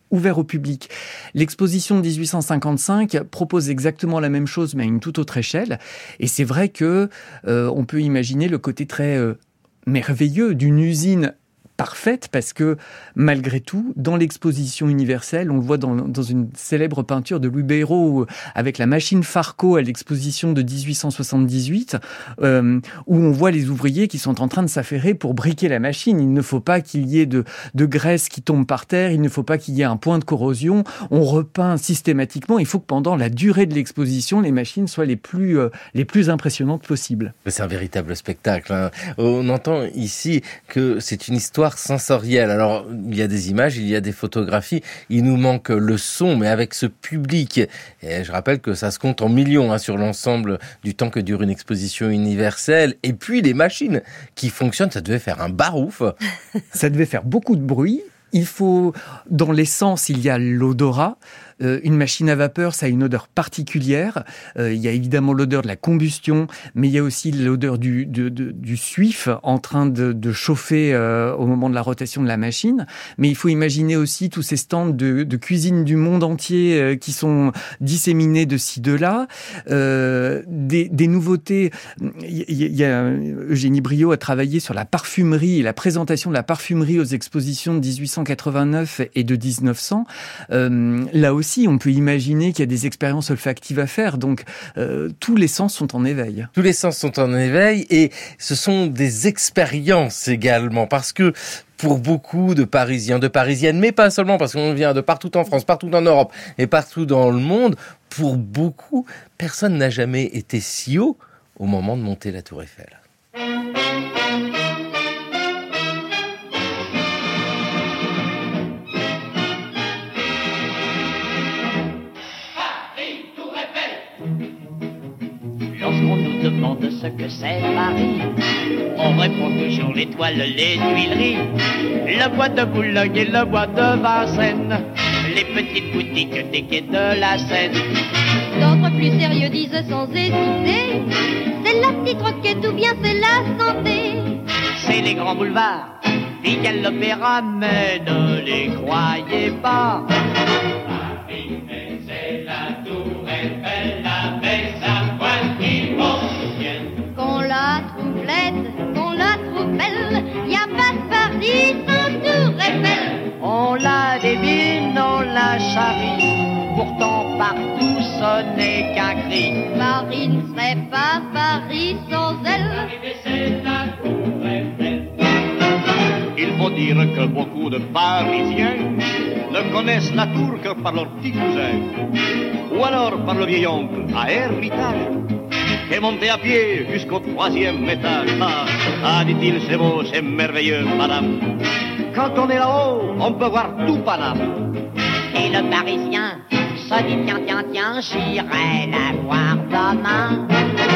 ouvert au public. L'exposition de 1855 propose exactement la même chose, mais à une toute autre échelle. Et c'est vrai que on peut imaginer le côté très merveilleux d'une usine parfaite, parce que malgré tout, dans l'exposition universelle, on le voit dans une célèbre peinture de Louis Béraud avec la machine Farco à l'exposition de 1878, où on voit les ouvriers qui sont en train de s'affairer pour briquer la machine. Il ne faut pas qu'il y ait de graisse qui tombe par terre, il ne faut pas qu'il y ait un point de corrosion. On repeint systématiquement. Il faut que pendant la durée de l'exposition, les machines soient les plus impressionnantes possibles. C'est un véritable spectacle, hein. On entend ici que c'est une histoire sensorielle. Alors, il y a des images, il y a des photographies, il nous manque le son, mais avec ce public, et je rappelle que ça se compte en millions, hein, sur l'ensemble du temps que dure une exposition universelle, et puis les machines qui fonctionnent, ça devait faire un barouf. Ça devait faire beaucoup de bruit. Il faut, dans l'essence, il y a l'odorat. Une machine à vapeur, ça a une odeur particulière. Il y a évidemment l'odeur de la combustion, mais il y a aussi l'odeur du suif en train de chauffer au moment de la rotation de la machine. Mais il faut imaginer aussi tous ces stands de cuisine du monde entier qui sont disséminés de ci, de là. Des nouveautés. Il y a Eugénie Briot a travaillé sur la parfumerie et la présentation de la parfumerie aux expositions de 1889 et de 1900. Là aussi, on peut imaginer qu'il y a des expériences olfactives à faire. Donc, tous les sens sont en éveil. Tous les sens sont en éveil et ce sont des expériences également. Parce que pour beaucoup de Parisiens, de Parisiennes, mais pas seulement, parce qu'on vient de partout en France, partout en Europe et partout dans le monde, pour beaucoup, personne n'a jamais été si haut au moment de monter la Tour Eiffel. Lorsqu'on nous demande ce que c'est Paris, on répond toujours l'étoile, les Tuileries, le bois de Boulogne et le bois de Vincennes, les petites boutiques des quais de la Seine. D'autres plus sérieux disent sans hésiter, c'est la petite roquette ou bien c'est la santé. C'est les grands boulevards, Pigalle, l'Opéra, mais ne les croyez pas. Paris, mais c'est la Tour Eiffel avec sa voile qui monte. Qu'on la trouve laide, qu'on la trouve belle, y a pas de Paris sans Tour Eiffel. On la débine, on la charrie, pourtant partout ce n'est qu'un cri. Paris ne serait pas Paris sans elle. C'est la Tour Eiffel. Il faut dire que beaucoup de Parisiens ne connaissent la tour que par leur petit cousin, ou alors par le vieil oncle à Ermitage, qui est monté à pied jusqu'au 3e étage. Ah, dit-il, c'est beau, c'est merveilleux, madame. Quand on est là-haut, on peut voir tout Paname. Et le Parisien se dit tiens, tiens, tiens, j'irai la voir demain.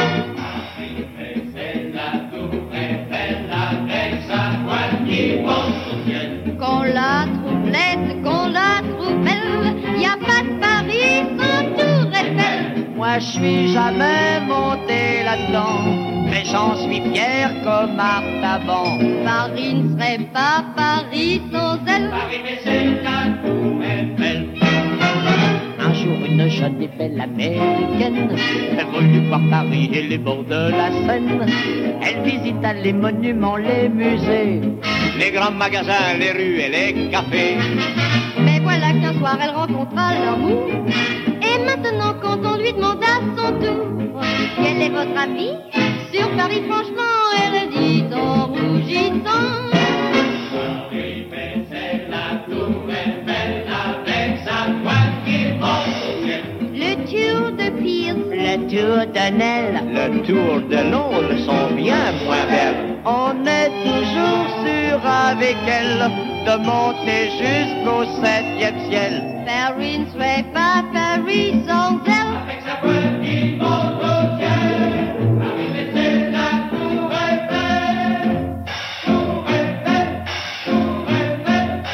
C'est la Tour Eiffel avec sa voile qui monte au ciel. Qu'on la trouve laide, qu'on la trouve belle, y a pas de Paris sans Tour Eiffel. Moi je suis jamais monté là-dedans, mais j'en suis fier comme Artaban. Paris ne serait pas Paris sans elle. Paris, mais c'est la Tour Eiffel. Un jour une jeune et belle américaine voulut voir Paris et les bords de la Seine. Elle visita les monuments, les musées, les grands magasins, les rues et les cafés. Mais voilà qu'un soir elle rencontra l'amour. Et maintenant quand on lui demande à son tour quel est votre avis sur Paris, franchement elle dit en rougissant. Paris, mais c'est la Tour Eiffel avec sa voile qui monte au ciel. Le tour de Pise, le tour de Nesle, le tour de Londres sont bien moins belles. On est toujours sûr avec elle de monter jusqu'au 7e ciel. Paris ne serait pas Paris sans elle. Avec sa voile qui monte au ciel. Paris, mais c'est la Tour Eiffel. Tour Eiffel, Tour Eiffel.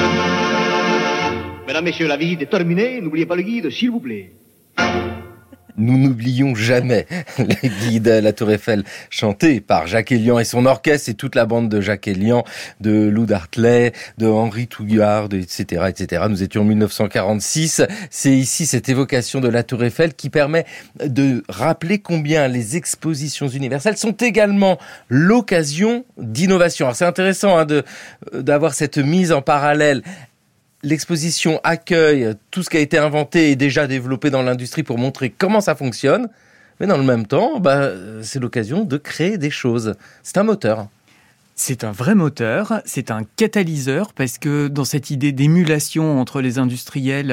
Mesdames, Messieurs, la visite est terminée. N'oubliez pas le guide, s'il vous plaît. Nous n'oublions jamais les guides à la Tour Eiffel, chantés par Jacques Elian et son orchestre et toute la bande de Jacques Elian, de Lou Dartley, de Henri Touillard, etc., etc. Nous étions en 1946. C'est ici cette évocation de la Tour Eiffel qui permet de rappeler combien les expositions universelles sont également l'occasion d'innovation. Alors c'est intéressant d'avoir cette mise en parallèle. L'exposition accueille tout ce qui a été inventé et déjà développé dans l'industrie pour montrer comment ça fonctionne. Mais dans le même temps, c'est l'occasion de créer des choses. C'est un moteur. C'est un vrai moteur, c'est un catalyseur, parce que dans cette idée d'émulation entre les industriels,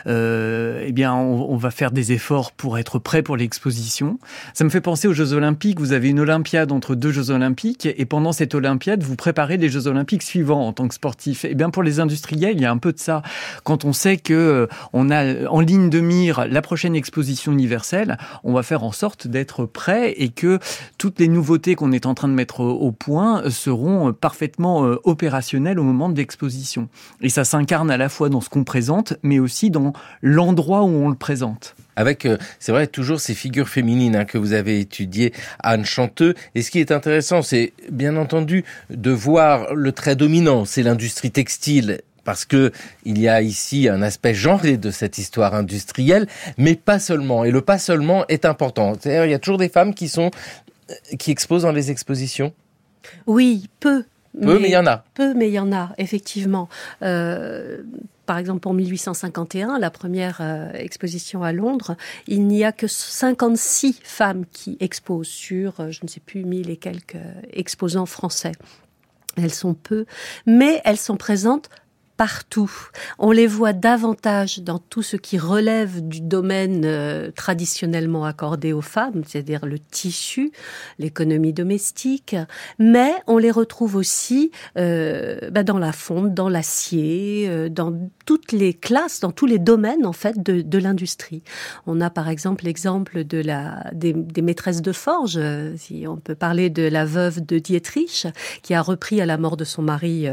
on va faire des efforts pour être prêt pour l'exposition. Ça me fait penser aux Jeux Olympiques. Vous avez une Olympiade entre deux Jeux Olympiques, et pendant cette Olympiade, vous préparez les Jeux Olympiques suivants en tant que sportif. Eh bien, pour les industriels, il y a un peu de ça. Quand on sait que on a en ligne de mire la prochaine exposition universelle, on va faire en sorte d'être prêt et que toutes les nouveautés qu'on est en train de mettre au point seront parfaitement opérationnels au moment de l'exposition. Et ça s'incarne à la fois dans ce qu'on présente, mais aussi dans l'endroit où on le présente. Avec, c'est vrai, toujours ces figures féminines que vous avez étudiées, Anne Chanteux. Et ce qui est intéressant, c'est bien entendu de voir le trait dominant, c'est l'industrie textile. Parce que il y a ici un aspect genré de cette histoire industrielle, mais pas seulement. Et le pas seulement est important. C'est-à-dire, il y a toujours des femmes qui exposent dans les expositions. Oui, peu. Mais il y en a. Peu, mais il y en a, effectivement. Par exemple, en 1851, la première exposition à Londres, il n'y a que 56 femmes qui exposent sur, je ne sais plus, 1000 et quelques exposants français. Elles sont peu, mais elles sont présentes partout. On les voit davantage dans tout ce qui relève du domaine traditionnellement accordé aux femmes, c'est-à-dire le tissu, l'économie domestique, mais on les retrouve aussi dans la fonte, dans l'acier, dans toutes les classes, dans tous les domaines en fait de l'industrie. On a par exemple l'exemple des maîtresses de forge, si on peut parler de la veuve de Dietrich, qui a repris à la mort de son mari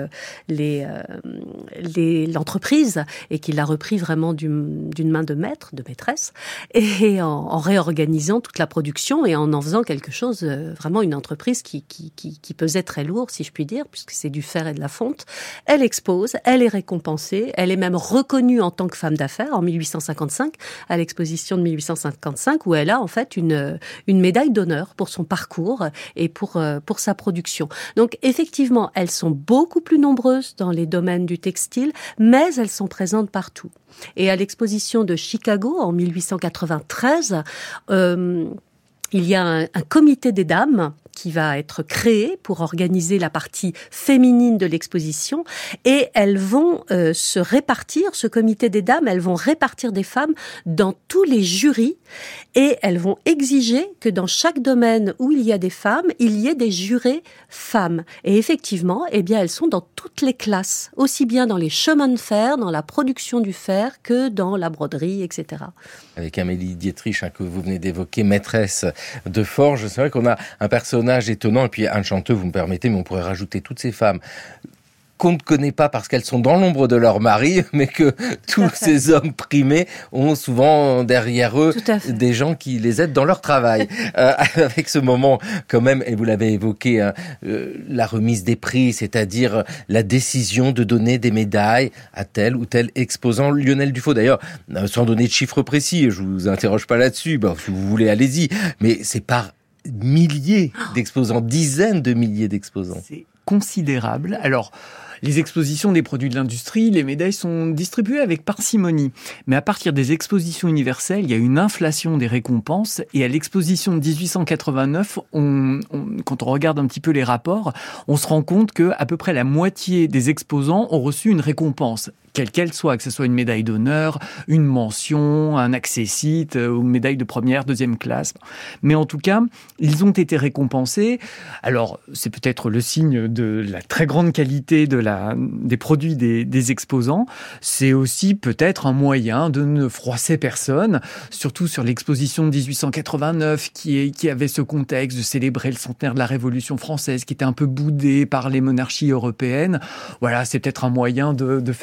l'entreprise et qui l'a repris vraiment d'une main de maître, de maîtresse, et en réorganisant toute la production et en faisant quelque chose, vraiment une entreprise qui pesait très lourd, si je puis dire, puisque c'est du fer et de la fonte. Elle expose, elle est récompensée, elle est même reconnue en tant que femme d'affaires en 1855, à l'exposition de 1855, où elle a en fait une médaille d'honneur pour son parcours et pour sa production. Donc effectivement, elles sont beaucoup plus nombreuses dans les domaines du textile, mais elles sont présentes partout. Et à l'exposition de Chicago en 1893, il y a un comité des dames qui va être créé pour organiser la partie féminine de l'exposition, et elles vont se répartir, ce comité des dames, elles vont répartir des femmes dans tous les jurys, et elles vont exiger que dans chaque domaine où il y a des femmes, il y ait des jurés femmes. Et effectivement, elles sont dans toutes les classes, aussi bien dans les chemins de fer, dans la production du fer, que dans la broderie, etc. Avec Amélie Dietrich, que vous venez d'évoquer, maîtresse de forge, c'est vrai qu'on a un personnage étonnant, et puis Anne Chanteux, vous me permettez, mais on pourrait rajouter toutes ces femmes qu'on ne connaît pas parce qu'elles sont dans l'ombre de leur mari, mais que tous ces hommes primés ont souvent derrière eux des gens qui les aident dans leur travail. Avec ce moment quand même, et vous l'avez évoqué, la remise des prix, c'est-à-dire la décision de donner des médailles à tel ou tel exposant. Lionel Dufaux, d'ailleurs, sans donner de chiffres précis, je vous interroge pas là-dessus, si vous voulez, allez-y, mais c'est par milliers d'exposants, dizaines de milliers d'exposants. C'est considérable. Alors, les expositions des produits de l'industrie, les médailles sont distribuées avec parcimonie. Mais à partir des expositions universelles, il y a une inflation des récompenses. Et à l'exposition de 1889, quand on regarde un petit peu les rapports, on se rend compte que à peu près la moitié des exposants ont reçu une récompense, quelle qu'elle soit, que ce soit une médaille d'honneur, une mention, un accessit ou une médaille de première, deuxième classe. Mais en tout cas, ils ont été récompensés. Alors, c'est peut-être le signe de la très grande qualité des produits des exposants. C'est aussi peut-être un moyen de ne froisser personne, surtout sur l'exposition de 1889 qui avait ce contexte de célébrer le centenaire de la Révolution française, qui était un peu boudé par les monarchies européennes. Voilà, c'est peut-être un moyen de faire un pas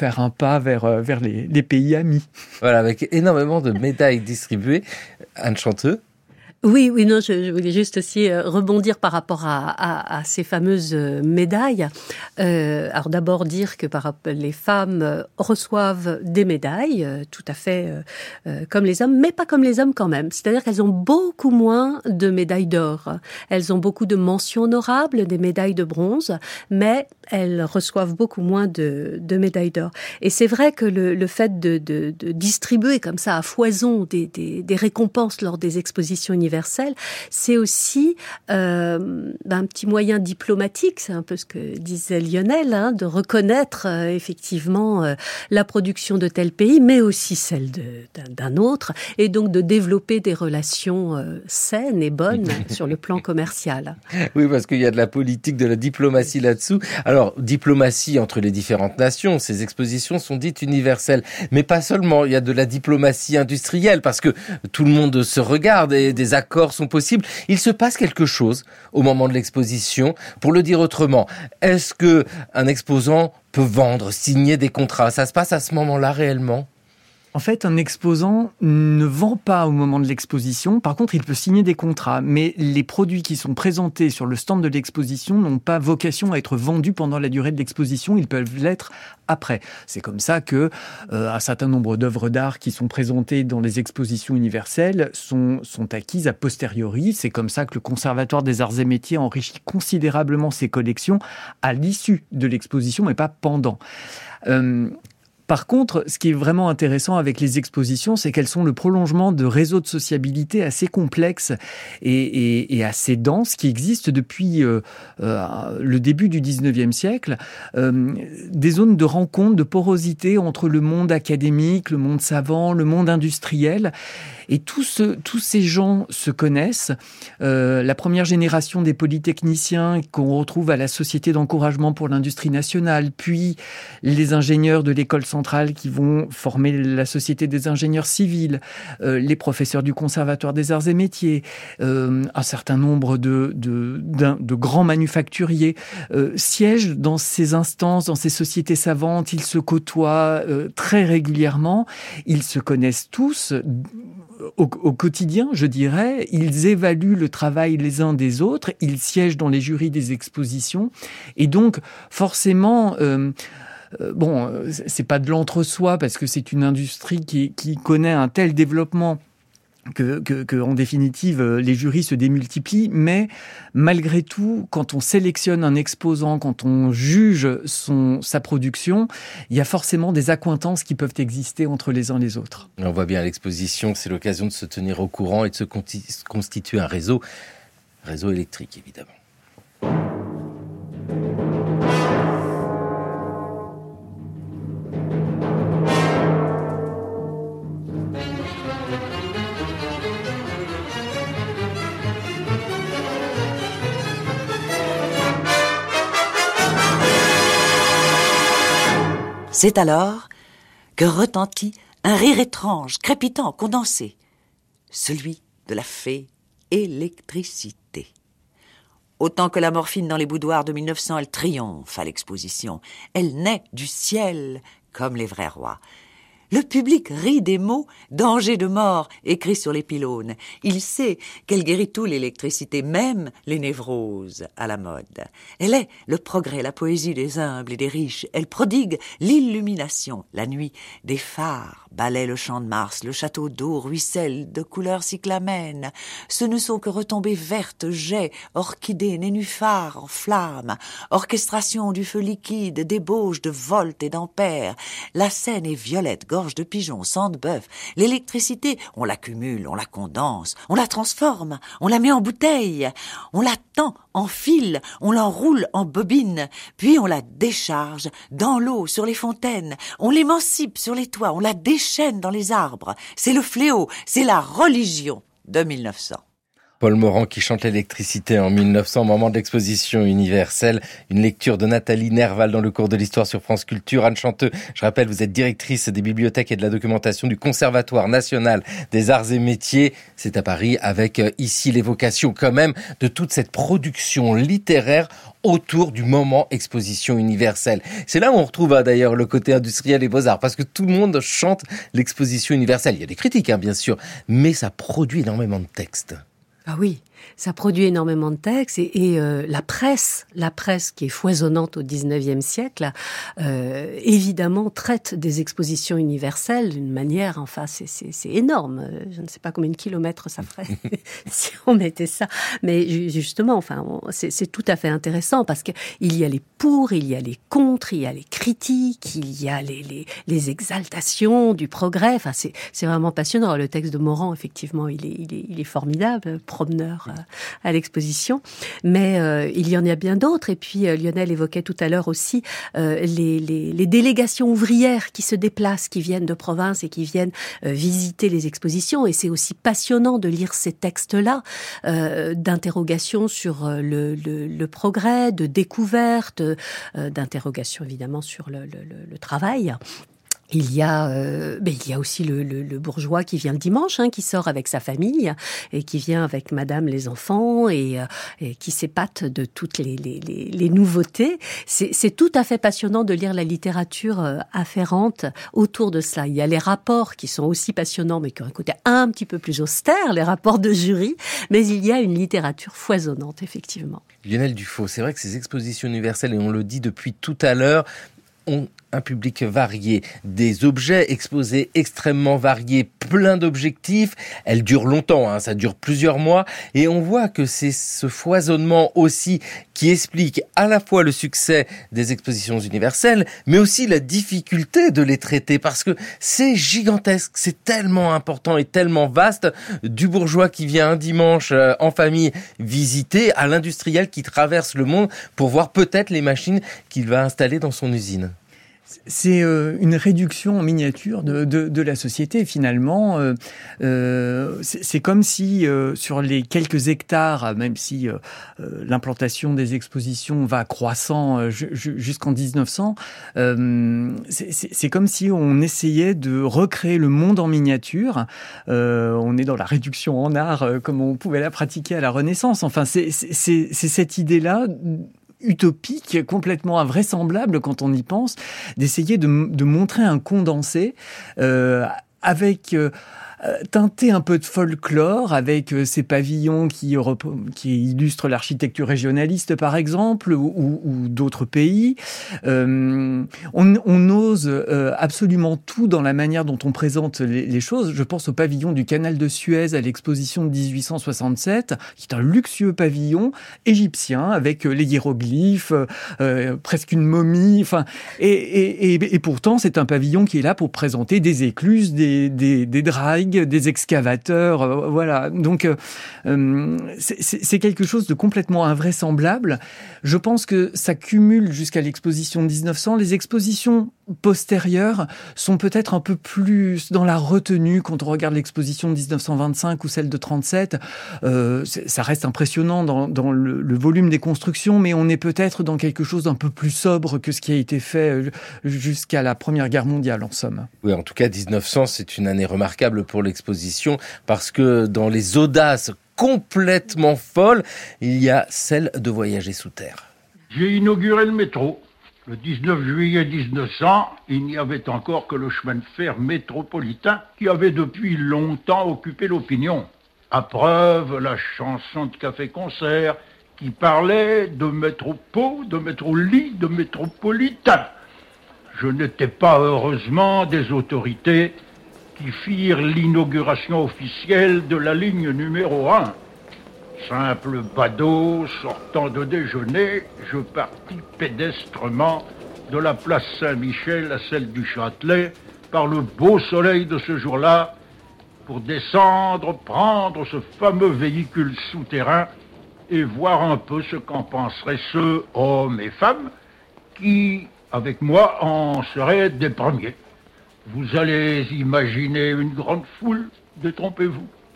pas vers les pays amis. Voilà, avec énormément de médailles distribuées. Anne Chanteux. Oui, non, je voulais juste aussi rebondir par rapport à ces fameuses médailles. Alors d'abord dire que les femmes reçoivent des médailles, tout à fait comme les hommes, mais pas comme les hommes quand même. C'est-à-dire qu'elles ont beaucoup moins de médailles d'or. Elles ont beaucoup de mentions honorables, des médailles de bronze, mais elles reçoivent beaucoup moins de médailles d'or. Et c'est vrai que le fait de distribuer comme ça à foison des récompenses lors des expositions universelles, c'est aussi un petit moyen diplomatique, c'est un peu ce que disait Lionel, de reconnaître effectivement la production de tel pays, mais aussi celle d'un autre, et donc de développer des relations saines et bonnes sur le plan commercial. Oui, parce qu'il y a de la politique, de la diplomatie là-dessous. Alors, diplomatie entre les différentes nations, ces expositions sont dites universelles, mais pas seulement, il y a de la diplomatie industrielle, parce que tout le monde se regarde et des accords sont possibles. Il se passe quelque chose au moment de l'exposition. Pour le dire autrement, est-ce que un exposant peut vendre, signer des contrats? Ça se passe à ce moment-là réellement? En fait, un exposant ne vend pas au moment de l'exposition. Par contre, il peut signer des contrats. Mais les produits qui sont présentés sur le stand de l'exposition n'ont pas vocation à être vendus pendant la durée de l'exposition. Ils peuvent l'être après. C'est comme ça que un certain nombre d'œuvres d'art qui sont présentées dans les expositions universelles sont acquises a posteriori. C'est comme ça que le Conservatoire des Arts et Métiers enrichit considérablement ses collections à l'issue de l'exposition, mais pas pendant. Par contre, ce qui est vraiment intéressant avec les expositions, c'est qu'elles sont le prolongement de réseaux de sociabilité assez complexes et assez denses qui existent depuis le début du 19e siècle. Des zones de rencontre, de porosité entre le monde académique, le monde savant, le monde industriel. Et tous ces gens se connaissent. La première génération des polytechniciens qu'on retrouve à la Société d'encouragement pour l'industrie nationale, puis les ingénieurs de l'école centrale qui vont former la Société des ingénieurs civils, les professeurs du Conservatoire des arts et métiers, un certain nombre de grands manufacturiers siègent dans ces instances, dans ces sociétés savantes. Ils se côtoient très régulièrement. Ils se connaissent tous au quotidien, je dirais. Ils évaluent le travail les uns des autres, ils siègent dans les jurys des expositions, et donc forcément, c'est pas de l'entre-soi, parce que c'est une industrie qui connaît un tel développement que en définitive, les jurys se démultiplient, mais malgré tout, quand on sélectionne un exposant, quand on juge sa production, il y a forcément des accointances qui peuvent exister entre les uns et les autres. On voit bien à l'exposition, c'est l'occasion de se tenir au courant et de se constituer un réseau électrique, évidemment. C'est alors que retentit un rire étrange, crépitant, condensé, celui de la fée électricité. Autant que la morphine dans les boudoirs de 1900, elle triomphe à l'exposition. Elle naît du ciel comme les vrais rois. Le public rit des mots « danger de mort » écrits sur les pylônes. Il sait qu'elle guérit tout, l'électricité, même les névroses à la mode. Elle est le progrès, la poésie des humbles et des riches. Elle prodigue l'illumination. La nuit, des phares balaient le champ de Mars. Le château d'eau ruisselle de couleurs cyclamènes. Ce ne sont que retombées vertes, jets, orchidées, nénuphars en flammes. Orchestration du feu liquide, débauche de volts et d'ampères. La scène est violette, gorge de pigeon, sang de bœuf. L'électricité, on l'accumule, on la condense, on la transforme, on la met en bouteille, on la tend en fil, on l'enroule en bobine, puis on la décharge dans l'eau, sur les fontaines, on l'émancipe sur les toits, on la déchaîne dans les arbres. C'est le fléau, c'est la religion de 1900. Paul Morand qui chante l'électricité en 1900, moment de l'exposition universelle. Une lecture de Nathalie Nerval dans le cours de l'histoire sur France Culture. Anne Chanteux, je rappelle, vous êtes directrice des bibliothèques et de la documentation du Conservatoire national des arts et métiers. C'est à Paris avec ici l'évocation quand même de toute cette production littéraire autour du moment exposition universelle. C'est là où on retrouve d'ailleurs le côté industriel et beaux-arts, parce que tout le monde chante l'exposition universelle. Il y a des critiques, bien sûr, mais ça produit énormément de textes. Ah oui, ça produit énormément de textes et la presse qui est foisonnante au 19e siècle, évidemment traite des expositions universelles d'une manière, enfin c'est énorme. Je ne sais pas combien de kilomètres ça ferait si on mettait ça. Mais justement, enfin c'est tout à fait intéressant parce que il y a les pour, il y a les contre, il y a les critiques, il y a les exaltations du progrès. Enfin c'est vraiment passionnant. Le texte de Morand, effectivement, il est formidable, promeneur à l'exposition, mais il y en a bien d'autres. Et puis Lionel évoquait tout à l'heure aussi les délégations ouvrières qui se déplacent, qui viennent de province et qui viennent visiter les expositions. Et c'est aussi passionnant de lire ces textes-là, d'interrogations sur le progrès, de découverte, d'interrogations évidemment sur le travail. Il y a aussi le bourgeois qui vient le dimanche, qui sort avec sa famille et qui vient avec madame les enfants et qui s'épate de toutes les nouveautés. C'est tout à fait passionnant de lire la littérature afférente autour de cela. Il y a les rapports qui sont aussi passionnants mais qui ont un côté un petit peu plus austère, les rapports de jury, mais il y a une littérature foisonnante, effectivement. Lionel Dufaux, c'est vrai que ces expositions universelles, et on le dit depuis tout à l'heure, ont un public varié, des objets exposés extrêmement variés, plein d'objectifs. Elles durent longtemps, ça dure plusieurs mois, et on voit que c'est ce foisonnement aussi qui explique à la fois le succès des expositions universelles, mais aussi la difficulté de les traiter, parce que c'est gigantesque, c'est tellement important et tellement vaste, du bourgeois qui vient un dimanche en famille visiter, à l'industriel qui traverse le monde pour voir peut-être les machines qu'il va installer dans son usine. C'est une réduction en miniature de la société, finalement. C'est comme si, sur les quelques hectares, même si l'implantation des expositions va croissant jusqu'en 1900, c'est comme si on essayait de recréer le monde en miniature. On est dans la réduction en art, comme on pouvait la pratiquer à la Renaissance. Enfin, c'est cette idée-là utopique, complètement invraisemblable quand on y pense, d'essayer de montrer un condensé avec teinté un peu de folklore, avec ces pavillons qui illustrent l'architecture régionaliste, par exemple, ou d'autres pays. On ose absolument tout dans la manière dont on présente les choses. Je pense au pavillon du canal de Suez à l'exposition de 1867, qui est un luxueux pavillon égyptien avec les hiéroglyphes, presque une momie. Enfin, et pourtant, c'est un pavillon qui est là pour présenter des écluses, des dragues, des excavateurs, voilà. Donc, c'est quelque chose de complètement invraisemblable. Je pense que ça cumule jusqu'à l'exposition de 1900. Les expositions postérieures sont peut-être un peu plus dans la retenue quand on regarde l'exposition de 1925 ou celle de 37. Ça reste impressionnant dans le volume des constructions, mais on est peut-être dans quelque chose d'un peu plus sobre que ce qui a été fait jusqu'à la Première Guerre mondiale, en somme. Oui, en tout cas, 1900, c'est une année remarquable pour l'exposition, parce que dans les audaces complètement folles, il y a celle de voyager sous terre. J'ai inauguré le métro. Le 19 juillet 1900, il n'y avait encore que le chemin de fer métropolitain qui avait depuis longtemps occupé l'opinion. À preuve, la chanson de café-concert qui parlait de métropo, de métrolit, de métropolitain. Je n'étais pas heureusement des autorités qui firent l'inauguration officielle de la ligne numéro 1. Simple badaud, sortant de déjeuner, je partis pédestrement de la place Saint-Michel à celle du Châtelet par le beau soleil de ce jour-là pour descendre, prendre ce fameux véhicule souterrain et voir un peu ce qu'en penseraient ceux, hommes et femmes, qui, avec moi, en seraient des premiers. Vous allez imaginer une grande foule, détrompez-vous.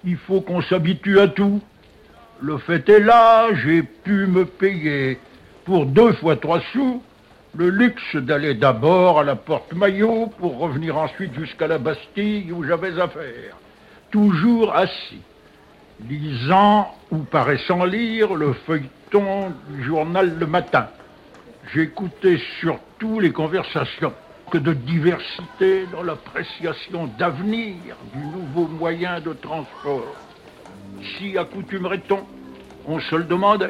Il faut qu'on s'habitue à tout. Le fait est là, j'ai pu me payer pour 2 fois 3 sous le luxe d'aller d'abord à la Porte-Maillot pour revenir ensuite jusqu'à la Bastille où j'avais affaire. Toujours assis, lisant ou paraissant lire le feuilleton du journal le matin. J'écoutais surtout les conversations. Que de diversité dans l'appréciation d'avenir du nouveau moyen de transport. S'y accoutumerait-on? On se le demandait.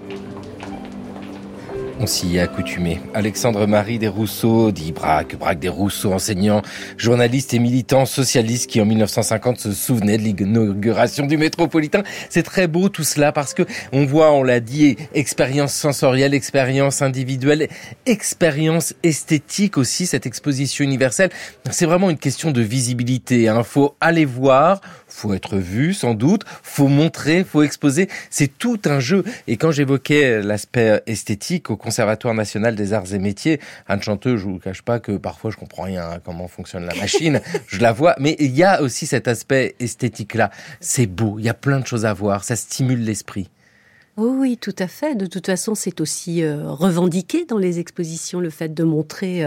On s'y est accoutumé. Alexandre-Marie Desrousseaux, dit Braque Desrousseaux, enseignant, journaliste et militant socialiste qui en 1950 se souvenait de l'inauguration du métropolitain. C'est très beau tout cela parce que on voit, on l'a dit, expérience sensorielle, expérience individuelle, expérience esthétique aussi, cette exposition universelle. C'est vraiment une question de visibilité, hein. Faut aller voir, faut être vu sans doute, faut montrer, faut exposer. C'est tout un jeu. Et quand j'évoquais l'aspect esthétique au Conservatoire national des arts et métiers, Anne Chanteux, je vous cache pas que parfois je comprends rien à comment fonctionne la machine, je la vois, mais il y a aussi cet aspect esthétique-là. C'est beau, il y a plein de choses à voir, ça stimule l'esprit. Oui, tout à fait. De toute façon, c'est aussi revendiqué dans les expositions, le fait de montrer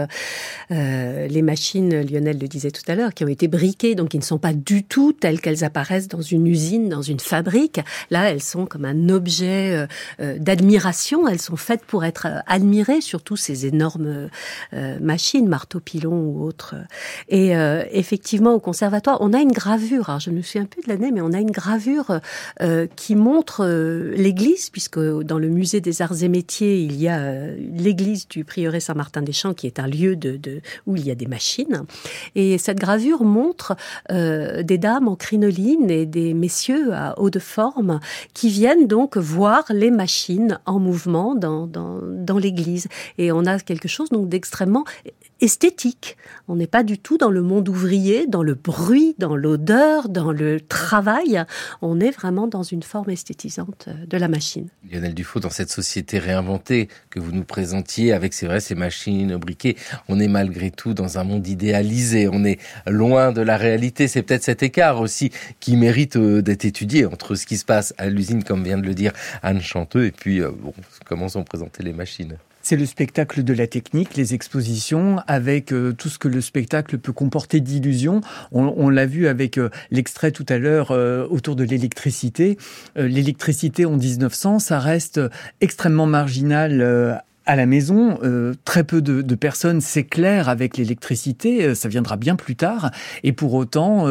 les machines, Lionel le disait tout à l'heure, qui ont été briquées, donc qui ne sont pas du tout telles qu'elles apparaissent dans une usine, dans une fabrique. Là, elles sont comme un objet d'admiration. Elles sont faites pour être admirées, surtout ces énormes machines, marteau-pilon ou autres. Et effectivement, au conservatoire, on a une gravure. Alors, je me souviens plus de l'année, mais on a une gravure qui montre l'église, puisque dans le musée des arts et métiers, il y a l'église du prieuré Saint-Martin-des-Champs, qui est un lieu où il y a des machines. Et cette gravure montre des dames en crinoline et des messieurs à haut de forme qui viennent donc voir les machines en mouvement dans l'église. Et on a quelque chose donc d'extrêmement esthétique. On n'est pas du tout dans le monde ouvrier, dans le bruit, dans l'odeur, dans le travail. On est vraiment dans une forme esthétisante de la machine. Lionel Dufaux, dans cette société réinventée que vous nous présentiez, avec, c'est vrai, ces machines briquées, on est malgré tout dans un monde idéalisé. On est loin de la réalité. C'est peut-être cet écart aussi qui mérite d'être étudié entre ce qui se passe à l'usine, comme vient de le dire Anne Chanteux, et puis comment sont présentées les machines. C'est le spectacle de la technique, les expositions, avec tout ce que le spectacle peut comporter d'illusions. On l'a vu avec l'extrait tout à l'heure autour de l'électricité. L'électricité en 1900, ça reste extrêmement marginal à la maison. Très peu de personnes s'éclairent avec l'électricité, ça viendra bien plus tard, et pour autant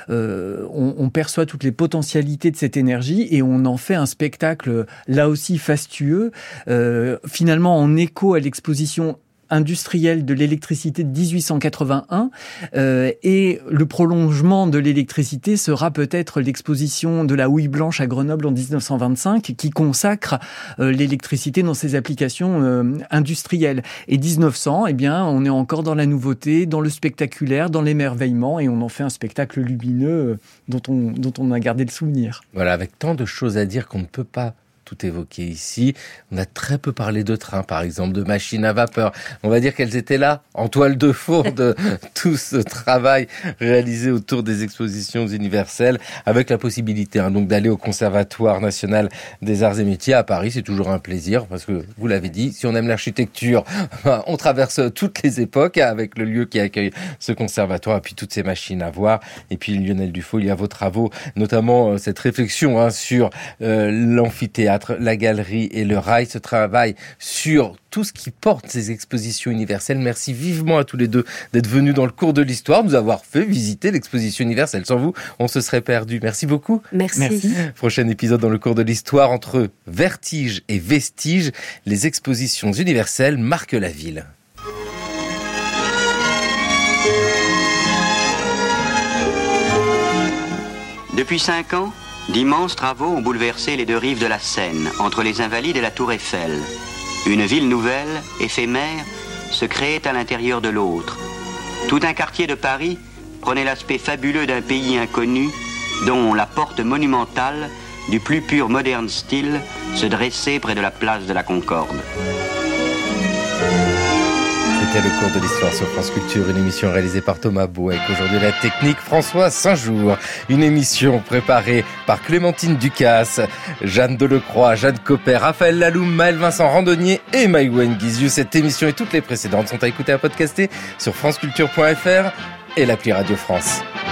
on perçoit toutes les potentialités de cette énergie et on en fait un spectacle là aussi fastueux, finalement en écho à l'exposition industrielle de l'électricité de 1881, et le prolongement de l'électricité sera peut-être l'exposition de la houille blanche à Grenoble en 1925 qui consacre l'électricité dans ses applications industrielles. Et 1900, eh bien, on est encore dans la nouveauté, dans le spectaculaire, dans l'émerveillement, et on en fait un spectacle lumineux dont on a gardé le souvenir. Voilà, avec tant de choses à dire qu'on ne peut pas tout évoqué ici. On a très peu parlé de trains, par exemple, de machines à vapeur. On va dire qu'elles étaient là, en toile de fond de tout ce travail réalisé autour des expositions universelles, avec la possibilité donc d'aller au Conservatoire national des arts et métiers à Paris. C'est toujours un plaisir, parce que, vous l'avez dit, si on aime l'architecture, on traverse toutes les époques avec le lieu qui accueille ce conservatoire, et puis toutes ces machines à voir. Et puis, Lionel Dufaux, il y a vos travaux, notamment cette réflexion sur l'amphithéâtre, la galerie et le rail, ce travail sur tout ce qui porte ces expositions universelles. Merci vivement à tous les deux d'être venus dans le cours de l'histoire, nous avoir fait visiter l'exposition universelle. Sans vous, on se serait perdu. Merci beaucoup. Merci. Prochain épisode dans le cours de l'histoire, entre vertige et vestige, les expositions universelles marquent la ville. Depuis 5 ans, d'immenses travaux ont bouleversé les deux rives de la Seine, entre les Invalides et la Tour Eiffel. Une ville nouvelle, éphémère, se créait à l'intérieur de l'autre. Tout un quartier de Paris prenait l'aspect fabuleux d'un pays inconnu, dont la porte monumentale, du plus pur moderne style, se dressait près de la place de la Concorde. C'était le cours de l'histoire sur France Culture, une émission réalisée par Thomas Bouek. Aujourd'hui, la technique, François Saint-Jour. Une émission préparée par Clémentine Ducasse, Jeanne Delecroix, Jeanne Copper, Raphaël Laloum, Maël Vincent Randonnier et Maïwen Guiziou. Cette émission et toutes les précédentes sont à écouter, à podcaster sur franceculture.fr et l'appli Radio France.